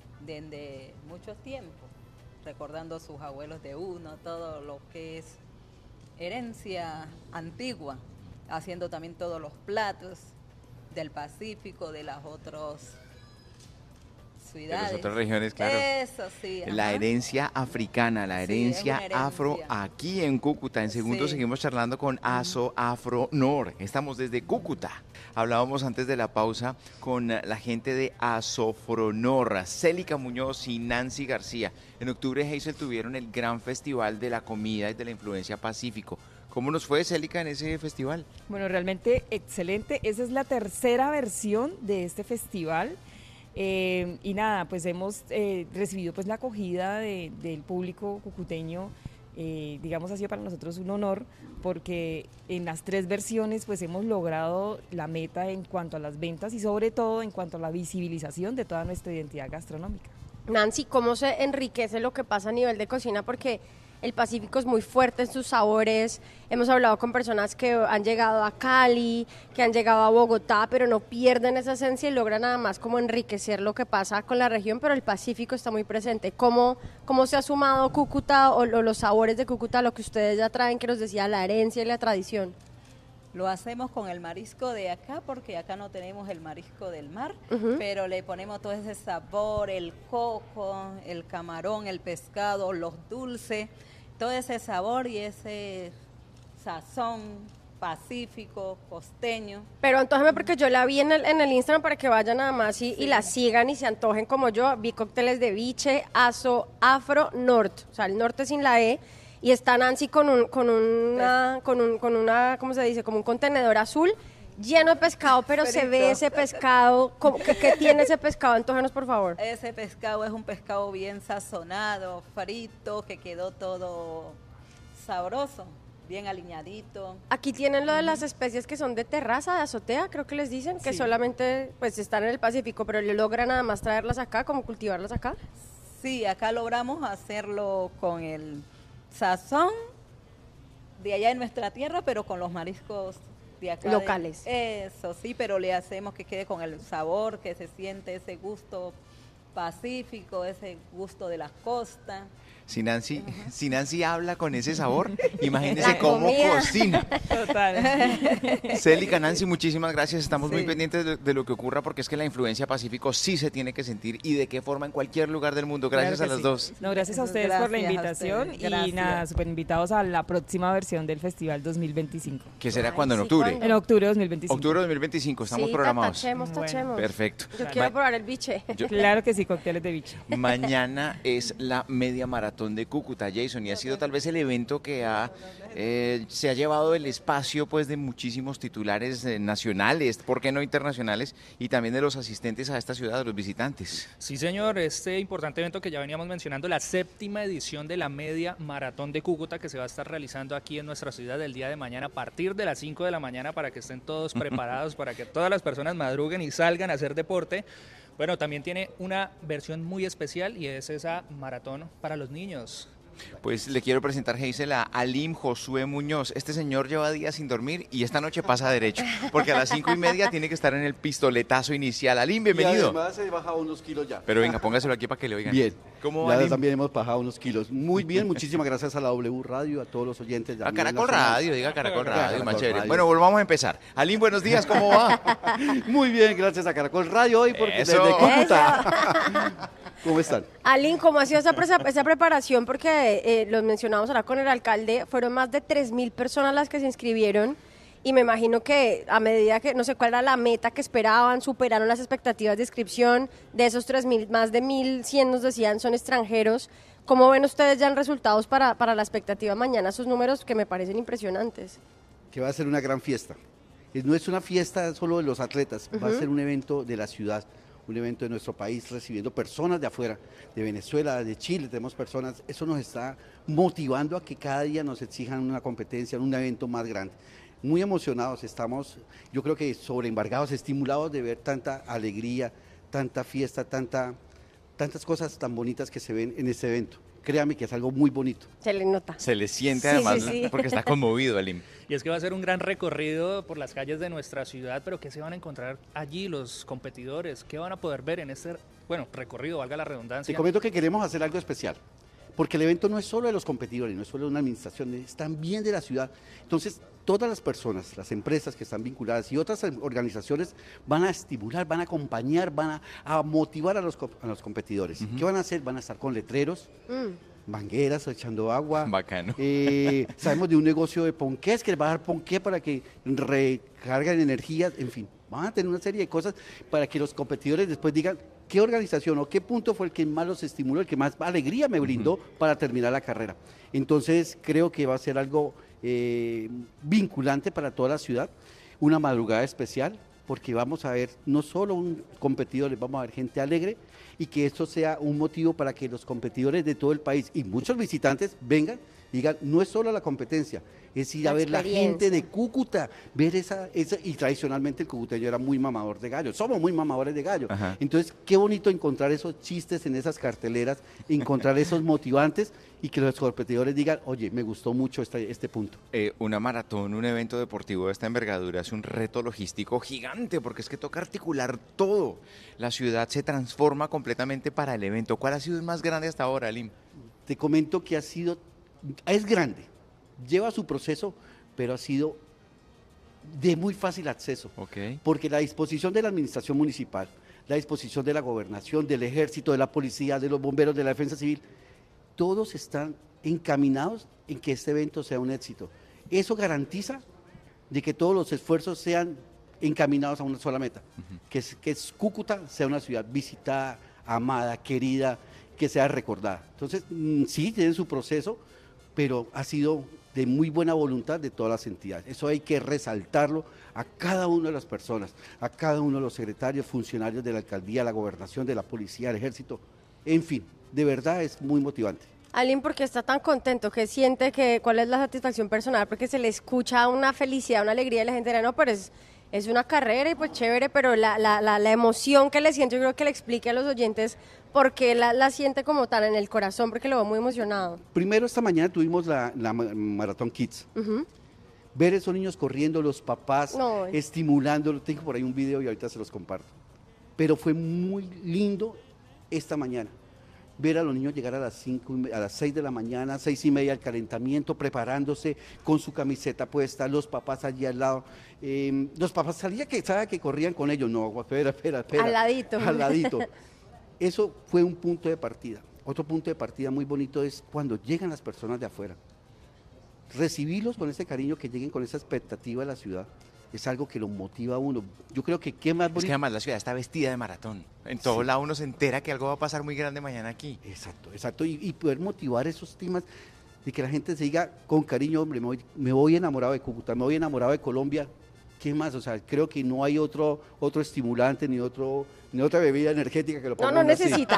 desde muchos tiempos, recordando sus abuelos de uno, todo lo que es herencia antigua, haciendo también todos los platos del Pacífico, de las otras ciudades. De las otras regiones, claro. Eso sí. La herencia africana, la herencia afro aquí en Cúcuta. En segundos seguimos charlando con Aso Afro Nor. Estamos desde Cúcuta. Hablábamos antes de la pausa con la gente de Asofronor, Célica Muñoz y Nancy García. En octubre, Hazel, tuvieron el gran festival de la comida y de la influencia Pacífico. ¿Cómo nos fue, Célica, en ese festival? Bueno, realmente excelente. Esa es la tercera versión de este festival. Y nada, pues hemos recibido pues la acogida del público cucuteño. Digamos, ha sido para nosotros un honor porque en las 3 versiones pues hemos logrado la meta en cuanto a las ventas y sobre todo en cuanto a la visibilización de toda nuestra identidad gastronómica. Nancy, ¿cómo se enriquece lo que pasa a nivel de cocina? Porque el Pacífico es muy fuerte en sus sabores. Hemos hablado con personas que han llegado a Cali, que han llegado a Bogotá, pero no pierden esa esencia y logran nada más como enriquecer lo que pasa con la región, pero el Pacífico está muy presente. ¿Cómo se ha sumado Cúcuta o los sabores de Cúcuta a lo que ustedes ya traen, que nos decía la herencia y la tradición? Lo hacemos con el marisco de acá, porque acá no tenemos el marisco del mar, pero le ponemos todo ese sabor, el coco, el camarón, el pescado, los dulces, todo ese sabor y ese sazón pacífico, costeño. Pero antójeme, porque yo la vi en el Instagram para que vayan nada más y la sigan y se antojen como yo. Vi cócteles de biche, Aso Afro Nort, o sea, el norte sin la E. Y está Nancy con una, ¿cómo se dice? Como un contenedor azul lleno de pescado, pero se ve ese pescado. ¿Qué tiene ese pescado? Antógenos, por favor. Ese pescado es un pescado bien sazonado, frito, que quedó todo sabroso, bien aliñadito. Aquí tienen lo de las especies que son de terraza, de azotea, creo que les dicen, que solamente pues están en el Pacífico, pero le logran nada más traerlas acá, como cultivarlas acá. Sí, acá logramos hacerlo con el sazón de allá en nuestra tierra, pero con los mariscos de acá. Locales. Eso, sí, pero le hacemos que quede con el sabor, que se siente ese gusto pacífico, ese gusto de la costa. Si Nancy habla con ese sabor, imagínese cómo cocina. Total. Célica, Nancy, muchísimas gracias. Estamos muy pendientes de lo que ocurra, porque es que la influencia Pacífico sí se tiene que sentir, y de qué forma en cualquier lugar del mundo. Gracias a las dos. No, gracias a ustedes por la invitación y nada, súper invitados a la próxima versión del Festival 2025. ¿Qué será cuando? ¿En octubre? En octubre de 2025. Octubre de 2025, estamos programados. Tachemos. Perfecto. Yo quiero probar el biche. Claro que sí, cócteles de biche. Mañana es la media maratón de Cúcuta, Jason, y ha sido tal vez el evento que se ha llevado el espacio pues de muchísimos titulares nacionales, ¿por qué no internacionales? Y también de los asistentes a esta ciudad, de los visitantes. Sí, señor, este importante evento que ya veníamos mencionando, la 7ª edición de la media maratón de Cúcuta, que se va a estar realizando aquí en nuestra ciudad el día de mañana a partir de las 5 de la mañana, para que estén todos preparados, para que todas las personas madruguen y salgan a hacer deporte. Bueno, también tiene una versión muy especial y es esa maratón para los niños. Pues le quiero presentar, Hazel, a Alim Josué Muñoz. Este señor lleva días sin dormir y esta noche pasa derecho, porque a las 5:30 tiene que estar en el pistoletazo inicial. Alim, bienvenido. Y además he bajado unos kilos ya. Pero venga, póngaselo aquí para que le oigan. Bien. ¿Cómo va, Alim? También hemos bajado unos kilos. Muy bien, muchísimas gracias a la W Radio, a todos los oyentes. A Caracol Radio, diga Caracol Radio, más chévere. Bueno, volvamos a empezar. Alim, buenos días, ¿cómo va? Muy bien, gracias a Caracol Radio hoy, porque desde Cúcuta. ¿Cómo están? Alim, ¿cómo ha sido esa preparación? Porque los mencionamos ahora con el alcalde, fueron más de 3.000 personas las que se inscribieron, y me imagino que a medida que, no sé cuál era la meta que esperaban, superaron las expectativas de inscripción. De esos 3.000, más de 1.100 nos decían son extranjeros. ¿Cómo ven ustedes ya en resultados para la expectativa mañana, esos números que me parecen impresionantes? Que va a ser una gran fiesta. No es una fiesta solo de los atletas, va a ser un evento de la ciudad, un evento de nuestro país recibiendo personas de afuera, de Venezuela, de Chile, tenemos personas, eso nos está motivando a que cada día nos exijan una competencia, un evento más grande. Muy emocionados estamos, yo creo que sobreembargados, estimulados de ver tanta alegría, tanta fiesta, tantas cosas tan bonitas que se ven en este evento. Créame que es algo muy bonito. Se le nota. Se le siente Sí, además, sí, sí. porque está conmovido, Alim. Y es que va a ser un gran recorrido por las calles de nuestra ciudad, pero ¿qué se van a encontrar allí los competidores? ¿Qué van a poder ver en este, recorrido, valga la redundancia? Te comento que queremos hacer algo especial, porque el evento no es solo de los competidores, no es solo de una administración, es también de la ciudad. Entonces, todas las personas, las empresas que están vinculadas y otras organizaciones van a estimular, van a acompañar, van a motivar a los competidores. ¿Qué van a hacer? Van a estar con letreros, mangueras, echando agua. Bacano. Sabemos de un negocio de ponqués que les va a dar ponqué para que recarguen energías, en fin. Van a tener una serie de cosas para que los competidores después digan qué organización o qué punto fue el que más los estimuló, el que más alegría me brindó para terminar la carrera. Entonces creo que va a ser algo vinculante para toda la ciudad, una madrugada especial, porque vamos a ver no solo un competidor, vamos a ver gente alegre y que esto sea un motivo para que los competidores de todo el país y muchos visitantes vengan y digan, no es solo la competencia, es ir a ver la gente de Cúcuta, ver esa, y tradicionalmente el cucuteño era muy mamador de gallo, somos muy mamadores de gallo. Ajá. Entonces qué bonito encontrar esos chistes en esas carteleras, encontrar esos motivantes y que los competidores digan, oye, me gustó mucho este punto. Una maratón, un evento deportivo de esta envergadura es un reto logístico gigante porque es que toca articular todo. La ciudad se transforma completamente para el evento. ¿Cuál ha sido el más grande hasta ahora, Alim? Te comento que es grande, lleva su proceso, pero ha sido de muy fácil acceso, porque la disposición de la administración municipal, la disposición de la gobernación, del ejército, de la policía, de los bomberos, de la defensa civil, todos están encaminados en que este evento sea un éxito. Eso garantiza de que todos los esfuerzos sean encaminados a una sola meta, que es Cúcuta sea una ciudad visitada, amada, querida, que sea recordada. Entonces, sí, tiene su proceso, pero ha sido de muy buena voluntad de todas las entidades. Eso hay que resaltarlo a cada una de las personas, a cada uno de los secretarios, funcionarios de la alcaldía, la gobernación, de la policía, del ejército, en fin, de verdad es muy motivante. Alim, ¿por qué está tan contento? ¿Qué siente? ¿Cuál es la satisfacción personal? Porque se le escucha una felicidad, una alegría y la gente dirá, no, pero es una carrera y pues chévere, pero la emoción que le siento, yo creo que le explique a los oyentes por qué la siente como tal en el corazón, porque lo veo muy emocionado. Primero, esta mañana tuvimos la Maratón Kids. Ver esos niños corriendo, los papás estimulándolo. Tengo por ahí un video y ahorita se los comparto. Pero fue muy lindo esta mañana. Ver a los niños llegar a las 6 de la mañana, 6:30 al calentamiento, preparándose con su camiseta puesta, los papás allí al lado. Los papás salía que corrían con ellos. No, espera. Al ladito. Al ladito. Eso fue un punto de partida. Otro punto de partida muy bonito es cuando llegan las personas de afuera. Recibirlos con ese cariño, que lleguen con esa expectativa de la ciudad, es algo que lo motiva a uno. Yo creo que qué más bonito. Es que además la ciudad está vestida de maratón. En todo lado uno se entera que algo va a pasar muy grande mañana aquí. Exacto. Y poder motivar esos temas de que la gente se diga con cariño, hombre, me voy enamorado de Cúcuta, me voy enamorado de Colombia. ¿Qué más? O sea, creo que no hay otro estimulante ni otra bebida energética que lo ponga. No necesita.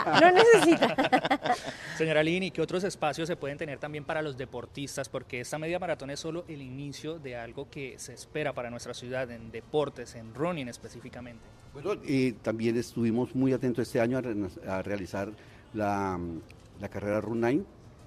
Señora Lini, ¿qué otros espacios se pueden tener también para los deportistas? Porque esta media maratón es solo el inicio de algo que se espera para nuestra ciudad, en deportes, en running específicamente. Bueno, también estuvimos muy atentos este año a realizar la carrera Run 9.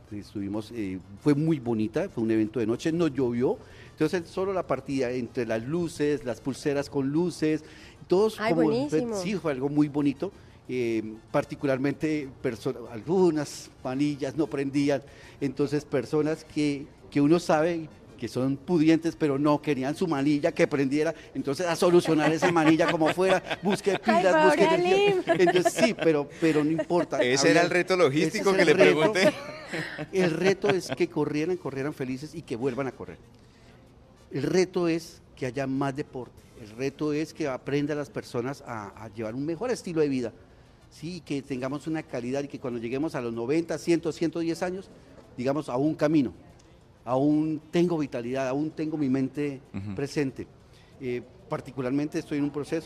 Fue muy bonita, fue un evento de noche, no llovió. Entonces solo la partida entre las luces, las pulseras con luces, todos sí, fue algo muy bonito. Particularmente algunas manillas no prendían, entonces personas que uno sabe que son pudientes, pero no querían su manilla que prendiera, entonces a solucionar esa manilla como fuera, busque pilas, busque energía. Entonces sí, pero no importa. Ese era el reto logístico que le pregunté. El reto es que corrieran felices y que vuelvan a correr. El reto es que haya más deporte, el reto es que aprendan las personas a llevar un mejor estilo de vida, sí, que tengamos una calidad y que cuando lleguemos a los 90, 100, 110 años, digamos, aún camino, aún tengo vitalidad, aún tengo mi mente presente. Particularmente estoy en un proceso,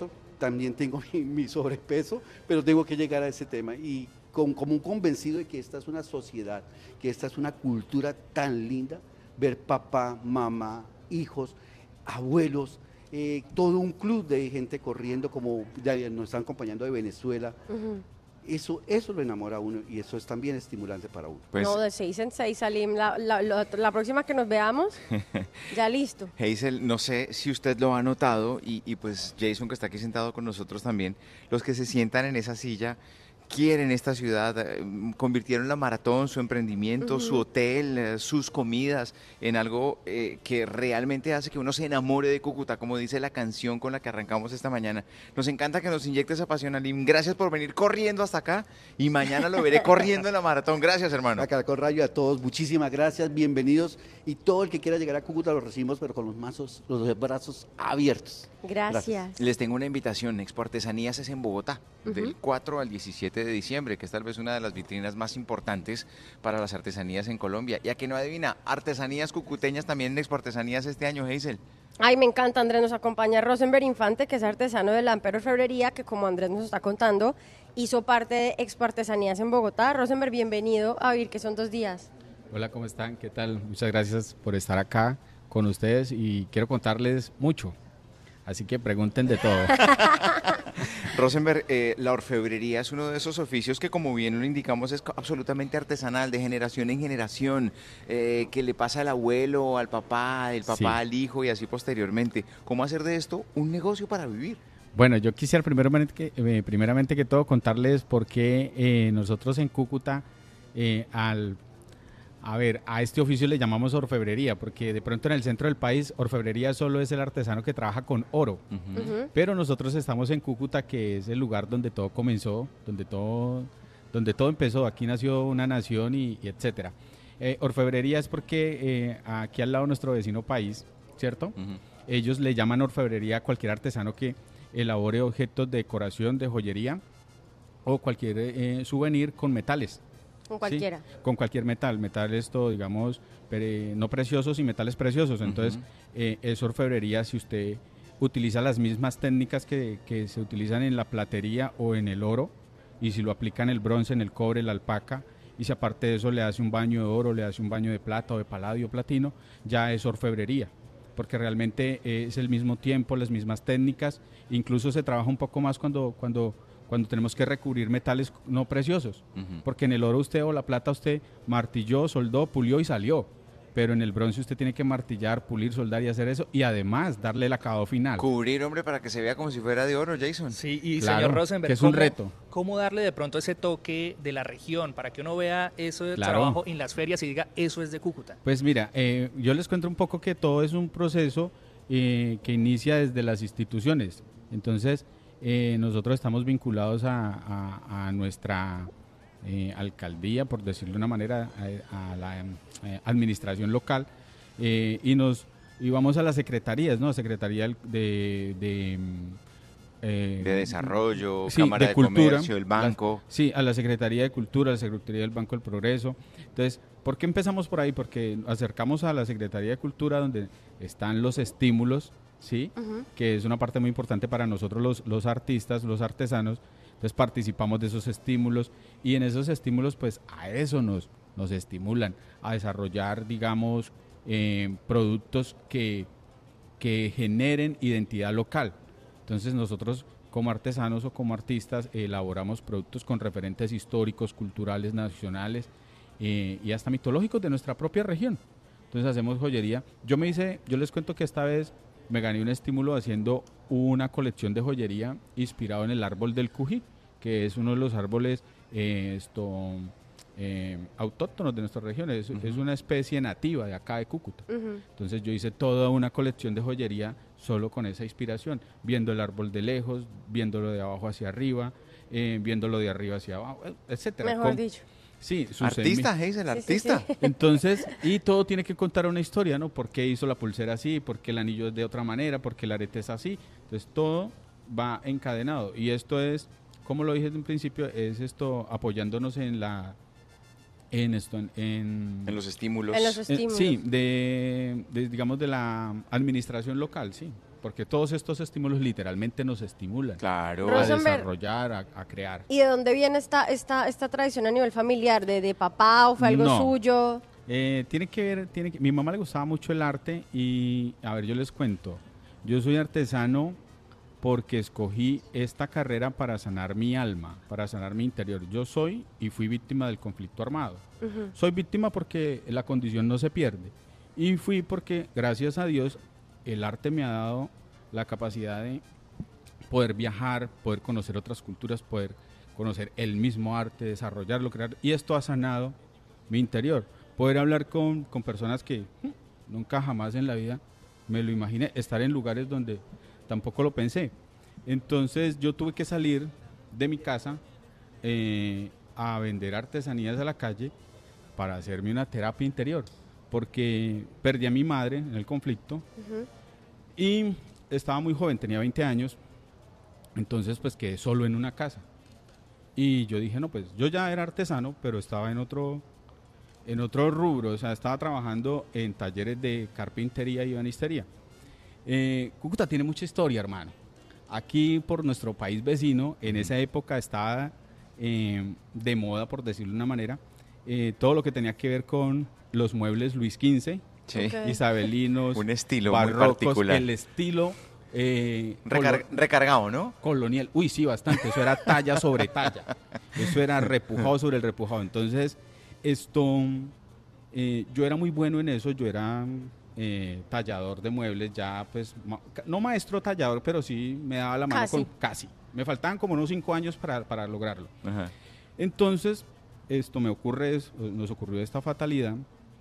también tengo mi sobrepeso, pero tengo que llegar a ese tema y como un convencido de que esta es una sociedad, que esta es una cultura tan linda, ver papá, mamá, hijos, abuelos, todo un club de gente corriendo como nos están acompañando de Venezuela. Eso lo enamora a uno y eso es también estimulante para uno. Pues, no, de 6 en 6, Salim. La próxima que nos veamos, ya listo. Hazel, no sé si usted lo ha notado y pues Jason, que está aquí sentado con nosotros también, los que se sientan en esa silla quieren esta ciudad, convirtieron la maratón, su emprendimiento, su hotel, sus comidas en algo que realmente hace que uno se enamore de Cúcuta, como dice la canción con la que arrancamos esta mañana. Nos encanta que nos inyecte esa pasión, Alim. Gracias por venir corriendo hasta acá y mañana lo veré corriendo en la maratón. Gracias, hermano. A Caracol Radio, a todos, muchísimas gracias, bienvenidos y todo el que quiera llegar a Cúcuta lo recibimos, pero con los brazos abiertos. Gracias. Les tengo una invitación, Expo Artesanías es en Bogotá, del 4 al 17 de diciembre, que es tal vez una de las vitrinas más importantes para las artesanías en Colombia. Y a que no adivina, artesanías cucuteñas también en Expo Artesanías este año, Hazel. Ay, me encanta, Andrés. Nos acompaña Rosenberg Infante, que es artesano de la Amper Orfebrería, que como Andrés nos está contando, hizo parte de Expo Artesanías en Bogotá. Rosenberg, bienvenido a Vivir, que son 2 días. Hola, ¿cómo están? ¿Qué tal? Muchas gracias por estar acá con ustedes y quiero contarles mucho. Así que pregunten de todo. Rosenberg, la orfebrería es uno de esos oficios que, como bien lo indicamos, es absolutamente artesanal, de generación en generación, que le pasa al abuelo, al papá, del papá al hijo y así posteriormente. ¿Cómo hacer de esto un negocio para vivir? Bueno, yo quisiera primeramente que todo contarles por qué nosotros en Cúcuta a este oficio le llamamos orfebrería, porque de pronto en el centro del país orfebrería solo es el artesano que trabaja con oro, pero nosotros estamos en Cúcuta, que es el lugar donde todo comenzó, donde todo empezó, aquí nació una nación y etcétera. Orfebrería es porque aquí al lado de nuestro vecino país, ¿cierto? Ellos le llaman orfebrería a cualquier artesano que elabore objetos de decoración, de joyería o cualquier souvenir con metales. Con cualquiera. Sí, con cualquier metal, esto, digamos, no preciosos y metales preciosos. Entonces, es orfebrería si usted utiliza las mismas técnicas que se utilizan en la platería o en el oro, y si lo aplica en el bronce, en el cobre, la alpaca, y si aparte de eso le hace un baño de oro, le hace un baño de plata o de paladio, platino, ya es orfebrería, porque realmente es el mismo tiempo, las mismas técnicas, incluso se trabaja un poco más cuando tenemos que recubrir metales no preciosos, porque en el oro usted o la plata usted martilló, soldó, pulió y salió, pero en el bronce usted tiene que martillar, pulir, soldar y hacer eso, y además darle el acabado final. Cubrir, hombre, para que se vea como si fuera de oro, Jason. Sí, y claro, señor Rosenberg, que es un reto. ¿Cómo darle de pronto ese toque de la región para que uno vea eso de Claro. trabajo en las ferias y diga, eso es de Cúcuta? Pues mira, yo les cuento un poco que todo es un proceso que inicia desde las instituciones. Entonces, nosotros estamos vinculados a nuestra alcaldía, por decirlo de una manera, a la administración local, y vamos a las secretarías, ¿no? Secretaría de Desarrollo, sí, Cámara de Cultura, Comercio, el banco. Sí, a la Secretaría de Cultura, a la Secretaría del Banco del Progreso. Entonces, ¿por qué empezamos por ahí? Porque acercamos a la Secretaría de Cultura, donde están los estímulos, ¿sí? Que es una parte muy importante para nosotros los artistas, los artesanos. Entonces participamos de esos estímulos, y en esos estímulos pues a eso nos estimulan, a desarrollar, digamos, productos que generen identidad local. Entonces nosotros como artesanos o como artistas elaboramos productos con referentes históricos, culturales, nacionales y hasta mitológicos de nuestra propia región. Entonces hacemos joyería. Yo les cuento que esta vez me gané un estímulo haciendo una colección de joyería inspirado en el árbol del Cují, que es uno de los árboles autóctonos de nuestra región. Es una especie nativa de acá de Cúcuta. Entonces yo hice toda una colección de joyería solo con esa inspiración, viendo el árbol de lejos, viéndolo de abajo hacia arriba, viéndolo de arriba hacia abajo, etcétera. Mejor dicho. Sí, artista, Hazel, artista. Sí. Entonces, y todo tiene que contar una historia, ¿no? ¿Por qué hizo la pulsera así? ¿Por qué el anillo es de otra manera? ¿Por qué el arete es así? Entonces, todo va encadenado. Y esto es, como lo dije desde un principio, es esto apoyándonos en en los estímulos. En los estímulos. Sí, digamos de la administración local, sí. porque todos estos estímulos literalmente nos estimulan a Rosenberg, desarrollar, a crear. ¿y de dónde viene esta tradición a nivel familiar? ¿De papá o fue algo No. suyo? Tiene que ver, mi mamá le gustaba mucho el arte y, a ver, yo les cuento, yo soy artesano porque escogí esta carrera para sanar mi alma, para sanar mi interior. Yo soy y fui víctima del conflicto armado. Soy víctima porque la condición no se pierde. Y fui porque, gracias a Dios, el arte me ha dado la capacidad de poder viajar, poder conocer otras culturas, poder conocer el mismo arte, desarrollarlo, crear. Y esto ha sanado mi interior. Poder hablar con personas que nunca jamás en la vida me lo imaginé, estar en lugares donde tampoco lo pensé. Entonces yo tuve que salir de mi casa a vender artesanías a la calle para hacerme una terapia interior, porque perdí a mi madre en el conflicto y estaba muy joven, tenía 20 años, entonces pues quedé solo en una casa. Y yo dije, no, pues yo ya era artesano, pero estaba en otro rubro, o sea, estaba trabajando en talleres de carpintería y ebanistería. Cúcuta tiene mucha historia, hermano. Aquí por nuestro país vecino, en esa época estaba de moda, por decirlo de una manera, todo lo que tenía que ver con los muebles Luis XV, isabelinos, un estilo barrocos, muy particular. el estilo recargado, ¿no? Colonial. Uy, sí, bastante. Eso era talla sobre talla. Eso era repujado sobre el repujado. Entonces, yo era muy bueno en eso. Yo era tallador de muebles, ya pues, no maestro tallador, pero sí me daba la mano casi. Me faltaban como unos 5 años para lograrlo. Ajá. Entonces, nos ocurrió esta fatalidad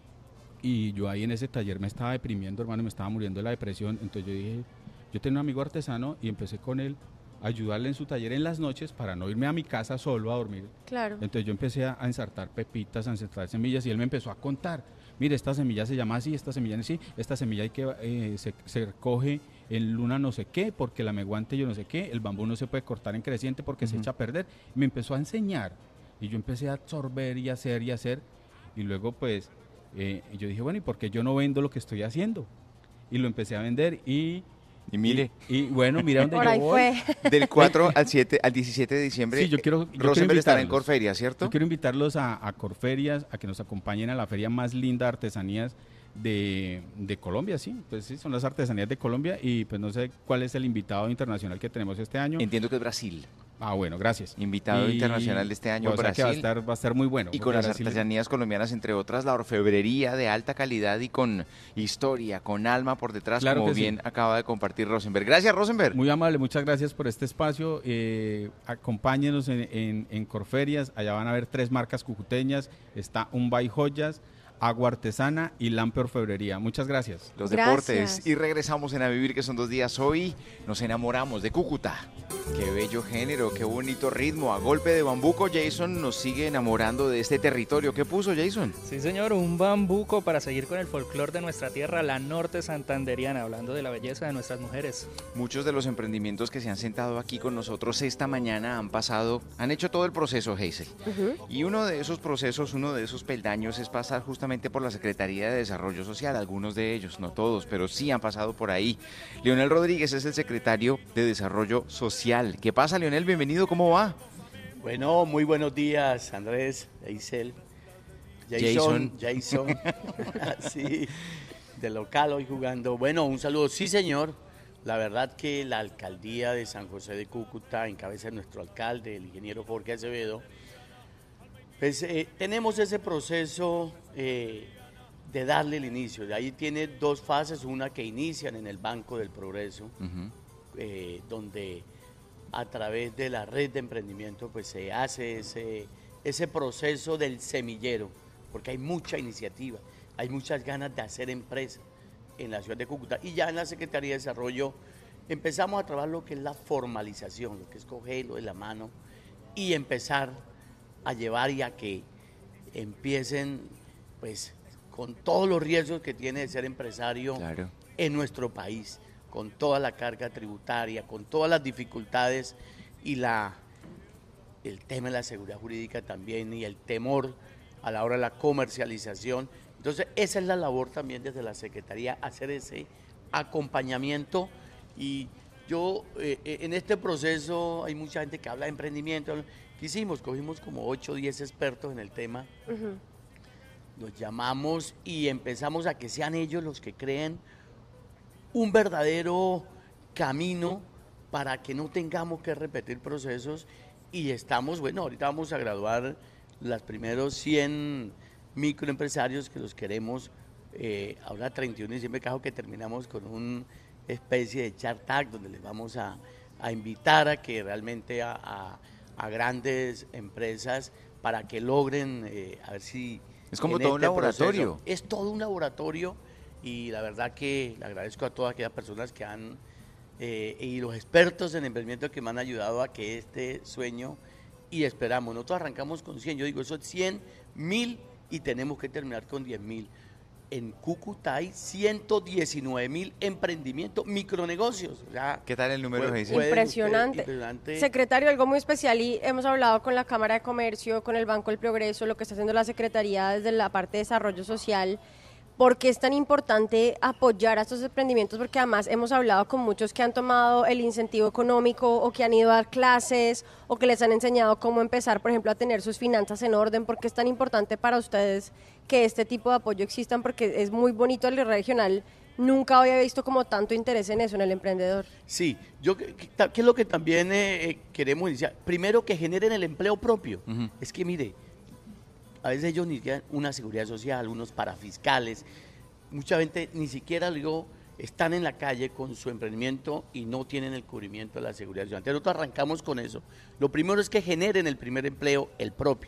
y yo ahí en ese taller me estaba deprimiendo, hermano, me estaba muriendo de la depresión. Entonces yo dije, yo tenía un amigo artesano y empecé con él a ayudarle en su taller en las noches para no irme a mi casa solo a dormir. Claro. Entonces yo empecé a ensartar pepitas, a ensartar semillas y él me empezó a contar, mire, esta semilla se llama así, esta semilla así, esta semilla hay que se recoge en luna no sé qué, porque la menguante yo no sé qué, el bambú no se puede cortar en creciente porque se echa a perder. Me empezó a enseñar y yo empecé a absorber y hacer y luego pues yo dije, bueno, ¿y por qué yo no vendo lo que estoy haciendo? Y lo empecé a vender y mire. Y bueno, mira dónde yo voy. Del 4 al 17 de diciembre, sí, yo quiero estará en Corferias, ¿cierto? Yo quiero invitarlos a Corferias, a que nos acompañen a la feria más linda de artesanías de Colombia, sí, pues sí, son las artesanías de Colombia y pues no sé cuál es el invitado internacional que tenemos este año. Entiendo que es Brasil. Ah, bueno, gracias. Invitado internacional de este año, Brasil. Que va a estar muy bueno. Y con las artesanías colombianas, entre otras, la orfebrería de alta calidad y con historia, con alma por detrás, claro, como bien acaba de compartir Rosenberg. Gracias, Rosenberg. Muy amable, muchas gracias por este espacio. Acompáñenos en Corferias, allá van a ver 3 marcas cucuteñas, está Umbay Joyas, Agua Artesana y Lampe Orfebrería. Muchas gracias. Los deportes. Y regresamos en A Vivir, que son 2 días. Hoy nos enamoramos de Cúcuta. Qué bello género, qué bonito ritmo. A golpe de bambuco, Jason nos sigue enamorando de este territorio. ¿Qué puso, Jason? Sí, señor, un bambuco para seguir con el folclore de nuestra tierra, la norte santanderiana, hablando de la belleza de nuestras mujeres. Muchos de los emprendimientos que se han sentado aquí con nosotros esta mañana han hecho todo el proceso, Hazel. Y uno de esos procesos, uno de esos peldaños es pasar justamente por la Secretaría de Desarrollo Social, algunos de ellos, no todos, pero sí han pasado por ahí. Leonel Rodríguez es el secretario de Desarrollo Social. ¿Qué pasa, Leonel? Bienvenido, ¿cómo va? Bueno, muy buenos días, Andrés, Hazel, Jason. Sí, de local hoy jugando. Bueno, un saludo. Sí, señor. La verdad que la alcaldía de San José de Cúcuta, en cabeza de nuestro alcalde, el ingeniero Jorge Acevedo, pues tenemos ese proceso de darle el inicio. De ahí tiene 2 fases, una que inician en el Banco del Progreso, donde a través de la red de emprendimiento pues se hace ese proceso del semillero, porque hay mucha iniciativa, hay muchas ganas de hacer empresa en la ciudad de Cúcuta. Y ya en la Secretaría de Desarrollo empezamos a trabajar lo que es la formalización, lo que es cogerlo de la mano y empezar a llevar y a que empiecen pues con todos los riesgos que tiene de ser empresario en nuestro país, con toda la carga tributaria, con todas las dificultades y el tema de la seguridad jurídica también y el temor a la hora de la comercialización. Entonces esa es la labor también desde la Secretaría, hacer ese acompañamiento Y yo, en este proceso hay mucha gente que habla de emprendimiento. ¿Qué hicimos? Cogimos como 8 o 10 expertos en el tema. Los llamamos y empezamos a que sean ellos los que creen un verdadero camino para que no tengamos que repetir procesos. Y estamos, bueno, ahorita vamos a graduar los primeros 100 microempresarios que los queremos. Ahora 31 de diciembre, que terminamos con una especie de Shark Tank donde les vamos a invitar a que realmente a grandes empresas para que logren, a ver si... Es como todo un laboratorio. Es todo un laboratorio y la verdad que le agradezco a todas aquellas personas que han, y los expertos en emprendimiento que me han ayudado a que este sueño, y esperamos, nosotros arrancamos con 100, yo digo, eso es 100.000 y tenemos que terminar con 10.000. En Cúcuta hay 119.000 emprendimientos, micronegocios. O sea, ¿qué tal el número? Impresionante. Secretario, algo muy especial, y hemos hablado con la Cámara de Comercio, con el Banco del Progreso, lo que está haciendo la Secretaría desde la parte de desarrollo social. ¿Por qué es tan importante apoyar a estos emprendimientos? Porque además hemos hablado con muchos que han tomado el incentivo económico o que han ido a dar clases o que les han enseñado cómo empezar, por ejemplo, a tener sus finanzas en orden. ¿Por qué es tan importante para ustedes que este tipo de apoyo existan? Porque es muy bonito el regional. Nunca había visto como tanto interés en eso, en el emprendedor. Sí, ¿qué es lo que también queremos iniciar? Primero, que generen el empleo propio. Es que mire, a veces ellos ni tienen una seguridad social, unos parafiscales. Mucha gente ni siquiera, están en la calle con su emprendimiento y no tienen el cubrimiento de la seguridad social. Entonces nosotros arrancamos con eso. Lo primero es que generen el primer empleo, el propio.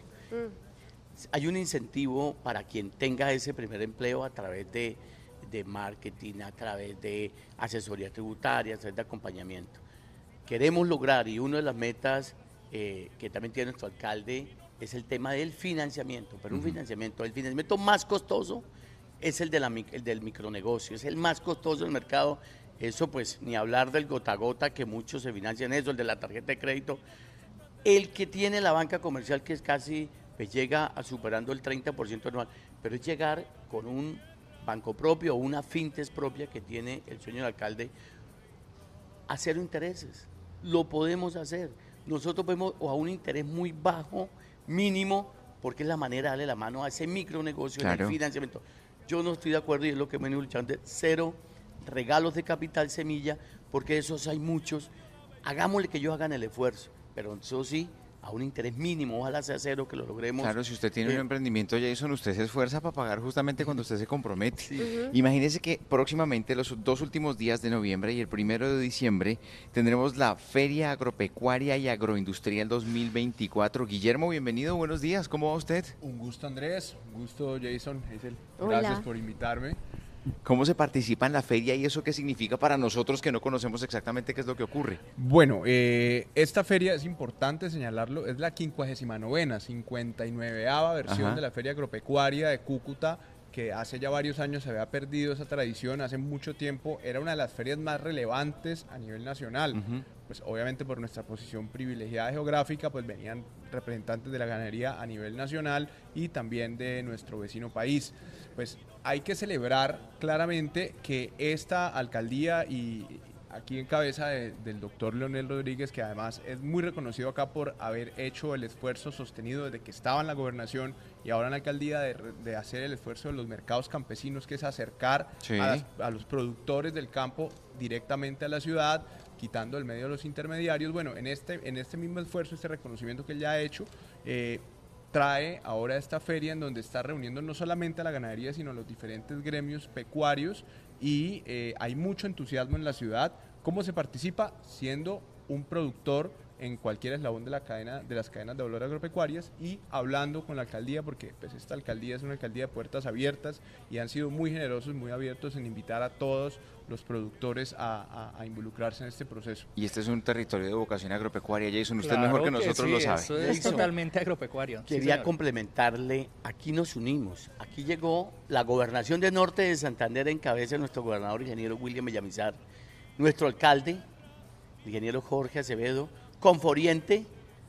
Hay un incentivo para quien tenga ese primer empleo a través de marketing, a través de asesoría tributaria, a través de acompañamiento. Queremos lograr, y una de las metas que también tiene nuestro alcalde, es el tema del financiamiento, pero el financiamiento más costoso es el del micronegocio, es el más costoso del mercado. Eso pues ni hablar del gota a gota, que muchos se financian eso, el de la tarjeta de crédito. El que tiene la banca comercial, que es casi, pues llega a superando el 30% anual, pero es llegar con un banco propio o una fintech propia que tiene el sueño del alcalde a cero intereses. Lo podemos hacer. Nosotros podemos, o a un interés muy bajo, mínimo, porque es la manera de darle la mano a ese micronegocio, claro, en el financiamiento. Yo no estoy de acuerdo, y es lo que me he luchando, de cero regalos de capital semilla, porque esos hay muchos. Hagámosle que ellos hagan el esfuerzo, pero eso sí, a un interés mínimo, ojalá sea cero, que lo logremos. Claro, si usted tiene un emprendimiento, Jason, usted se esfuerza para pagar justamente cuando usted se compromete. Imagínese que próximamente, los 2 últimos días de noviembre y el 1 de diciembre, tendremos la Feria Agropecuaria y Agroindustrial 2024. Guillermo, bienvenido, buenos días, ¿cómo va usted? Un gusto, Andrés, un gusto, Jason, Hazel. Gracias por invitarme. ¿Cómo se participa en la feria y eso qué significa para nosotros que no conocemos exactamente qué es lo que ocurre? Bueno, esta feria, es importante señalarlo, es la 59ª, 59ª versión de la Feria Agropecuaria de Cúcuta, que hace ya varios años se había perdido esa tradición. Hace mucho tiempo era una de las ferias más relevantes a nivel nacional. Pues obviamente por nuestra posición privilegiada geográfica, pues venían representantes de la ganadería a nivel nacional y también de nuestro vecino país. Pues hay que celebrar claramente que esta alcaldía, y aquí en cabeza del doctor Leonel Rodríguez, que además es muy reconocido acá por haber hecho el esfuerzo sostenido desde que estaba en la gobernación y ahora en la alcaldía de hacer el esfuerzo de los mercados campesinos, que es acercar a los productores del campo directamente a la ciudad, quitando el medio de los intermediarios. Bueno, en este mismo esfuerzo, este reconocimiento que él ya ha hecho, trae ahora esta feria en donde está reuniendo no solamente a la ganadería, sino a los diferentes gremios pecuarios, y hay mucho entusiasmo en la ciudad. ¿Cómo se participa? Siendo un productor en cualquier eslabón de la cadena, de las cadenas de valor agropecuarias, y hablando con la alcaldía, porque pues esta alcaldía es una alcaldía de puertas abiertas y han sido muy generosos, muy abiertos en invitar a todos los productores a involucrarse en este proceso. Y este es un territorio de vocación agropecuaria, Jason, usted mejor que nosotros lo sabe. Eso es totalmente agropecuario. Quería complementarle, aquí nos unimos, aquí llegó la gobernación del norte de Santander en cabeza de nuestro gobernador ingeniero William Villamizar, nuestro alcalde, el ingeniero Jorge Acevedo, Conforiente,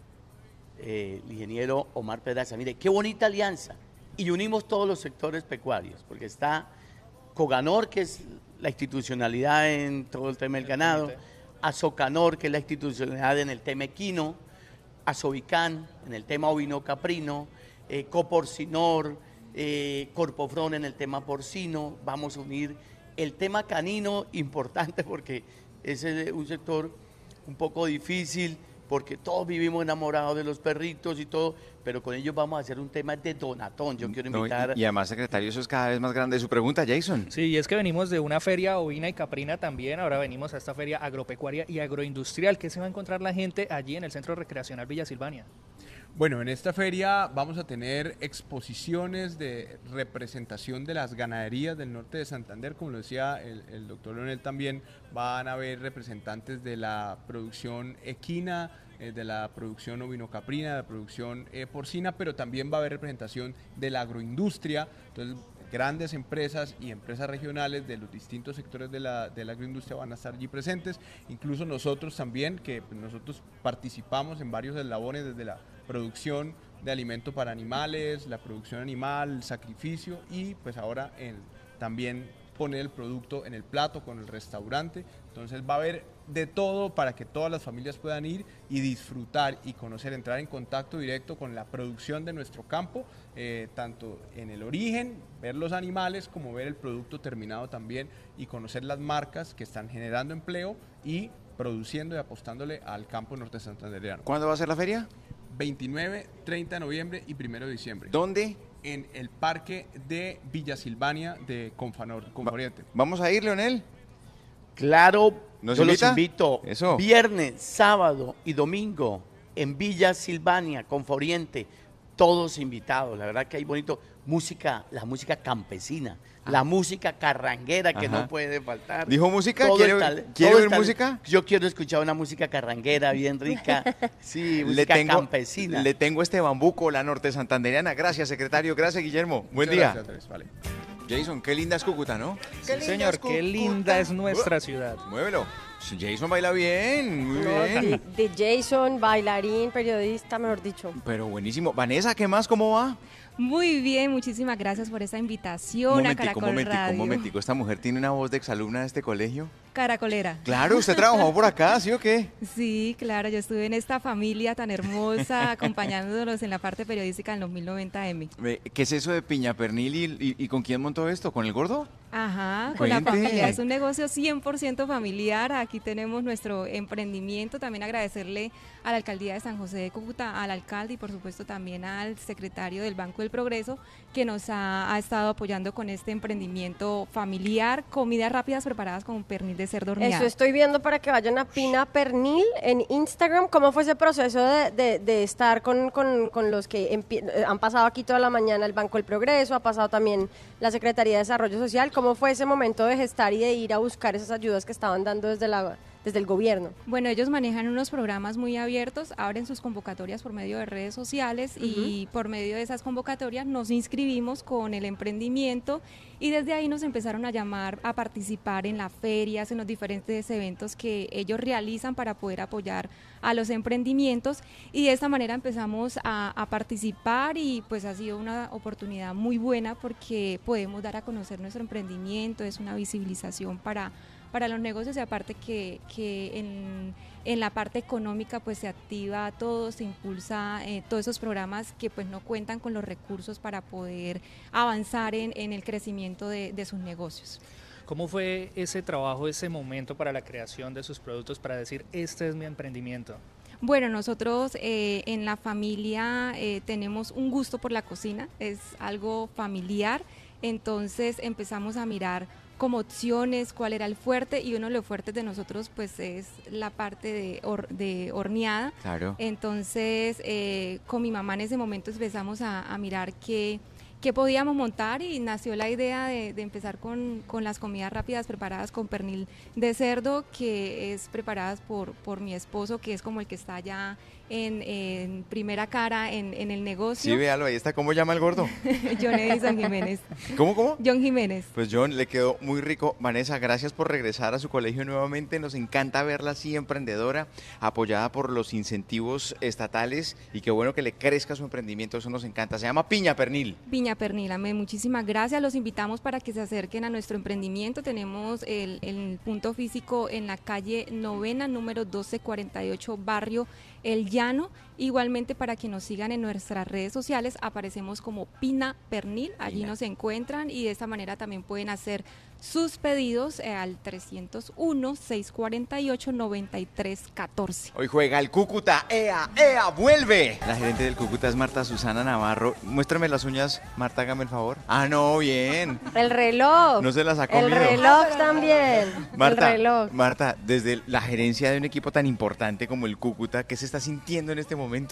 el ingeniero Omar Pedraza. Mire, qué bonita alianza. Y unimos todos los sectores pecuarios, porque está Coganor, que es la institucionalidad en todo el tema del ganado, a Socanor, que es la institucionalidad en el tema equino, a Sobicán en el tema ovino caprino, Coporcinor, Corpofron en el tema porcino. Vamos a unir el tema canino, importante porque es un sector un poco difícil, porque todos vivimos enamorados de los perritos y todo, pero con ellos vamos a hacer un tema de donatón. Yo quiero invitar... Y además, secretario, eso es cada vez más grande. Su pregunta, Jason. Sí, y es que venimos de una feria ovina y caprina también, ahora venimos a esta feria agropecuaria y agroindustrial. ¿Qué se va a encontrar la gente allí en el Centro Recreacional Villa Silvania? Bueno, en esta feria vamos a tener exposiciones de representación de las ganaderías del norte de Santander, como lo decía el doctor Leonel también, van a haber representantes de la producción equina, de la producción ovino-caprina, de la producción porcina, pero también va a haber representación de la agroindustria. Entonces, grandes empresas y empresas regionales de los distintos sectores de la agroindustria van a estar allí presentes, incluso nosotros también, que nosotros participamos en varios eslabones desde la producción de alimento para animales, la producción animal, el sacrificio y pues ahora también poner el producto en el plato con el restaurante. Entonces va a haber de todo para que todas las familias puedan ir y disfrutar y conocer, entrar en contacto directo con la producción de nuestro campo, tanto en el origen, ver los animales, como ver el producto terminado también y conocer las marcas que están generando empleo y produciendo y apostándole al campo norte santandereano. ¿Cuándo va a ser la feria? 29, 30 de noviembre y 1 de diciembre. ¿Dónde? En el parque de Villa Silvania de Conforiente. ¿Vamos a ir, Leonel? Claro, ¿Nos yo invita? los invito. Eso. Viernes, sábado y domingo en Villa Silvania, Conforiente, todos invitados. La verdad que hay bonito música, la música campesina, la música carranguera que no puede faltar. ¿Dijo música? Todo ¿Quiere oír música? Yo quiero escuchar una música carranguera bien rica. Sí, música campesina. Le tengo este bambuco, la norte santandereana. Gracias, secretario. Gracias, Guillermo. Buen Muchas día. Gracias, Andrés. Vale. Jason, qué linda es Cúcuta, ¿no? Sí, señor, qué linda es nuestra ciudad. Muévelo. Jason baila bien, muy bien. De Jason, bailarín, periodista, mejor dicho. Pero buenísimo. Vanessa, ¿qué más? ¿Cómo va? Muy bien, muchísimas gracias por esta invitación a Caracol Radio. Un momentico, ¿esta mujer tiene una voz de exalumna de este colegio? Caracolera. Claro, ¿usted trabajó por acá, sí o qué? Sí, claro, yo estuve en esta familia tan hermosa acompañándolos en la parte periodística en los 1090M. ¿Qué es eso de piña pernil y con quién montó esto? ¿Con el gordo? Ajá, con la familia. Es un negocio 100% familiar. Aquí tenemos nuestro emprendimiento. También agradecerle a la Alcaldía de San José de Cúcuta, al alcalde y por supuesto también al secretario del Banco del Progreso que nos ha estado apoyando con este emprendimiento familiar, comidas rápidas preparadas con pernil de cerdo horneado. Eso estoy viendo para que vayan a Pina Pernil en Instagram. ¿Cómo fue ese proceso de estar con los que han pasado aquí toda la mañana el Banco del Progreso, ha pasado también la Secretaría de Desarrollo Social? ¿Cómo fue ese momento de gestar y de ir a buscar esas ayudas que estaban dando desde el gobierno? Bueno, ellos manejan unos programas muy abiertos, abren sus convocatorias por medio de redes sociales y por medio de esas convocatorias nos inscribimos con el emprendimiento y desde ahí nos empezaron a llamar a participar en las ferias, en los diferentes eventos que ellos realizan para poder apoyar a los emprendimientos y de esta manera empezamos a participar y pues ha sido una oportunidad muy buena porque podemos dar a conocer nuestro emprendimiento, es una visibilización para los negocios y aparte que en la parte económica pues se activa todo, se impulsa todos esos programas que pues no cuentan con los recursos para poder avanzar en el crecimiento de sus negocios. ¿Cómo fue ese trabajo, ese momento para la creación de sus productos para decir, este es mi emprendimiento? Bueno, nosotros en la familia tenemos un gusto por la cocina, es algo familiar, entonces empezamos a mirar como opciones cuál era el fuerte y uno de los fuertes de nosotros pues es la parte de horneada. Claro. Entonces con mi mamá en ese momento empezamos a mirar qué podíamos montar y nació la idea de empezar con las comidas rápidas preparadas con pernil de cerdo que es preparadas por mi esposo que es como el que está allá en primera cara en el negocio. Sí, véalo, ahí está. ¿Cómo llama el gordo? John Edison Jiménez. ¿Cómo? John Jiménez. Pues John, le quedó muy rico. Vanessa, gracias por regresar a su colegio nuevamente. Nos encanta verla así emprendedora, apoyada por los incentivos estatales, y qué bueno que le crezca su emprendimiento, eso nos encanta. Se llama Piña Pernil. Piña Pernil, amén. Muchísimas gracias. Los invitamos para que se acerquen a nuestro emprendimiento. Tenemos el punto físico en la calle Novena, número 1248, barrio El Llano. Igualmente, para que nos sigan en nuestras redes sociales, aparecemos como Pina Pernil, allí nos encuentran, y de esta manera también pueden hacer sus pedidos al 301-648-9314. Hoy juega el Cúcuta. ¡Ea, vuelve! La gerente del Cúcuta es Marta Susana Navarro. Muéstrame las uñas, Marta, hágame el favor. Ah, no, bien. El reloj. No se las ha comido. El reloj también. Marta, el reloj. Marta, desde la gerencia de un equipo tan importante como el Cúcuta, ¿qué se está sintiendo en este momento?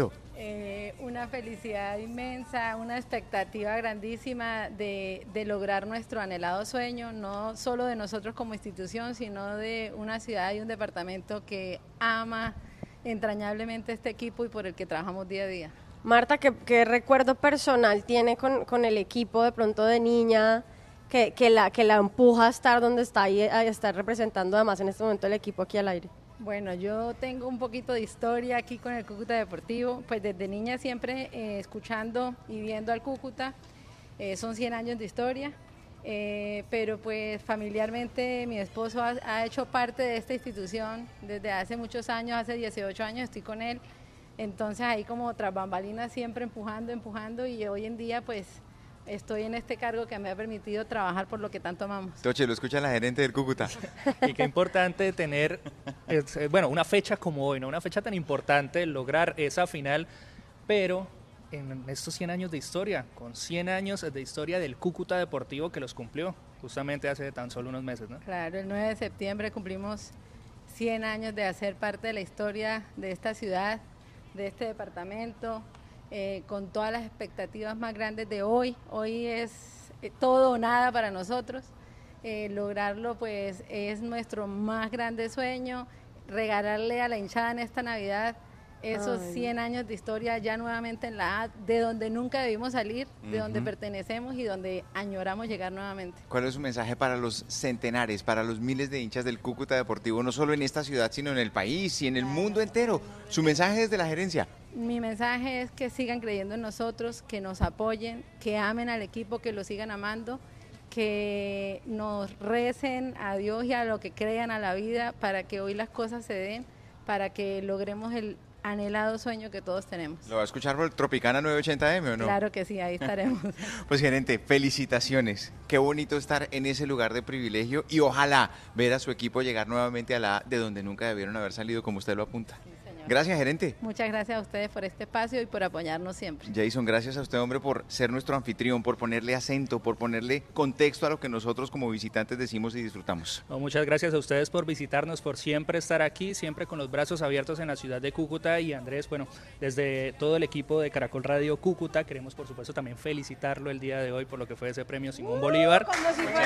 Una felicidad inmensa, una expectativa grandísima de lograr nuestro anhelado sueño, no solo de nosotros como institución, sino de una ciudad y un departamento que ama entrañablemente este equipo y por el que trabajamos día a día. Marta, ¿qué recuerdo personal tiene con el equipo de pronto de niña que la empuja a estar donde está y a estar representando además en este momento el equipo aquí al aire? Bueno, yo tengo un poquito de historia aquí con el Cúcuta Deportivo, pues desde niña siempre escuchando y viendo al Cúcuta, son 100 años de historia, pero pues familiarmente mi esposo ha hecho parte de esta institución desde hace muchos años, hace 18 años estoy con él, entonces ahí como tras bambalinas siempre empujando, y hoy en día pues estoy en este cargo que me ha permitido trabajar por lo que tanto amamos. Toche, lo escucha la gerente del Cúcuta. Y qué importante tener, una fecha como hoy, ¿no? Una fecha tan importante, lograr esa final, pero en estos 100 años de historia, con 100 años de historia del Cúcuta Deportivo que los cumplió justamente hace tan solo unos meses, ¿no? Claro, el 9 de septiembre cumplimos 100 años de hacer parte de la historia de esta ciudad, de este departamento, con todas las expectativas más grandes de hoy. Hoy es todo o nada para nosotros. Lograrlo pues es nuestro más grande sueño, regalarle a la hinchada en esta Navidad esos 100 años de historia ya nuevamente en la A, de donde nunca debimos salir, de donde pertenecemos y donde añoramos llegar nuevamente. ¿Cuál es su mensaje para los centenares, para los miles de hinchas del Cúcuta Deportivo, no solo en esta ciudad, sino en el país y en el mundo entero? Su mensaje desde la gerencia. Mi mensaje es que sigan creyendo en nosotros, que nos apoyen, que amen al equipo, que lo sigan amando, que nos recen a Dios y a lo que crean a la vida para que hoy las cosas se den, para que logremos el anhelado sueño que todos tenemos. ¿Lo va a escuchar por Tropicana 980M o no? Claro que sí, ahí estaremos. Pues gerente, felicitaciones. Qué bonito estar en ese lugar de privilegio y ojalá ver a su equipo llegar nuevamente a la A de donde nunca debieron haber salido, como usted lo apunta. Gracias, gerente. Muchas gracias a ustedes por este espacio y por apoyarnos siempre. Jason, gracias a usted, hombre, por ser nuestro anfitrión, por ponerle acento, por ponerle contexto a lo que nosotros como visitantes decimos y disfrutamos. No, muchas gracias a ustedes por visitarnos, por siempre estar aquí, siempre con los brazos abiertos en la ciudad de Cúcuta. Y Andrés, bueno, desde todo el equipo de Caracol Radio Cúcuta, queremos por supuesto también felicitarlo el día de hoy por lo que fue ese premio Simón Bolívar. Como si Muchas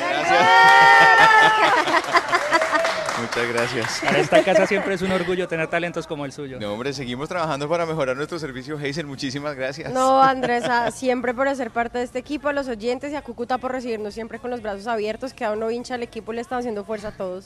gracias. Para esta casa siempre es un orgullo tener talentos como el suyo. No, hombre, seguimos trabajando para mejorar nuestro servicio. Hazel, muchísimas gracias. No, Andrés, siempre por ser parte de este equipo, a los oyentes y a Cúcuta por recibirnos siempre con los brazos abiertos, que a uno hincha el equipo y le están haciendo fuerza a todos.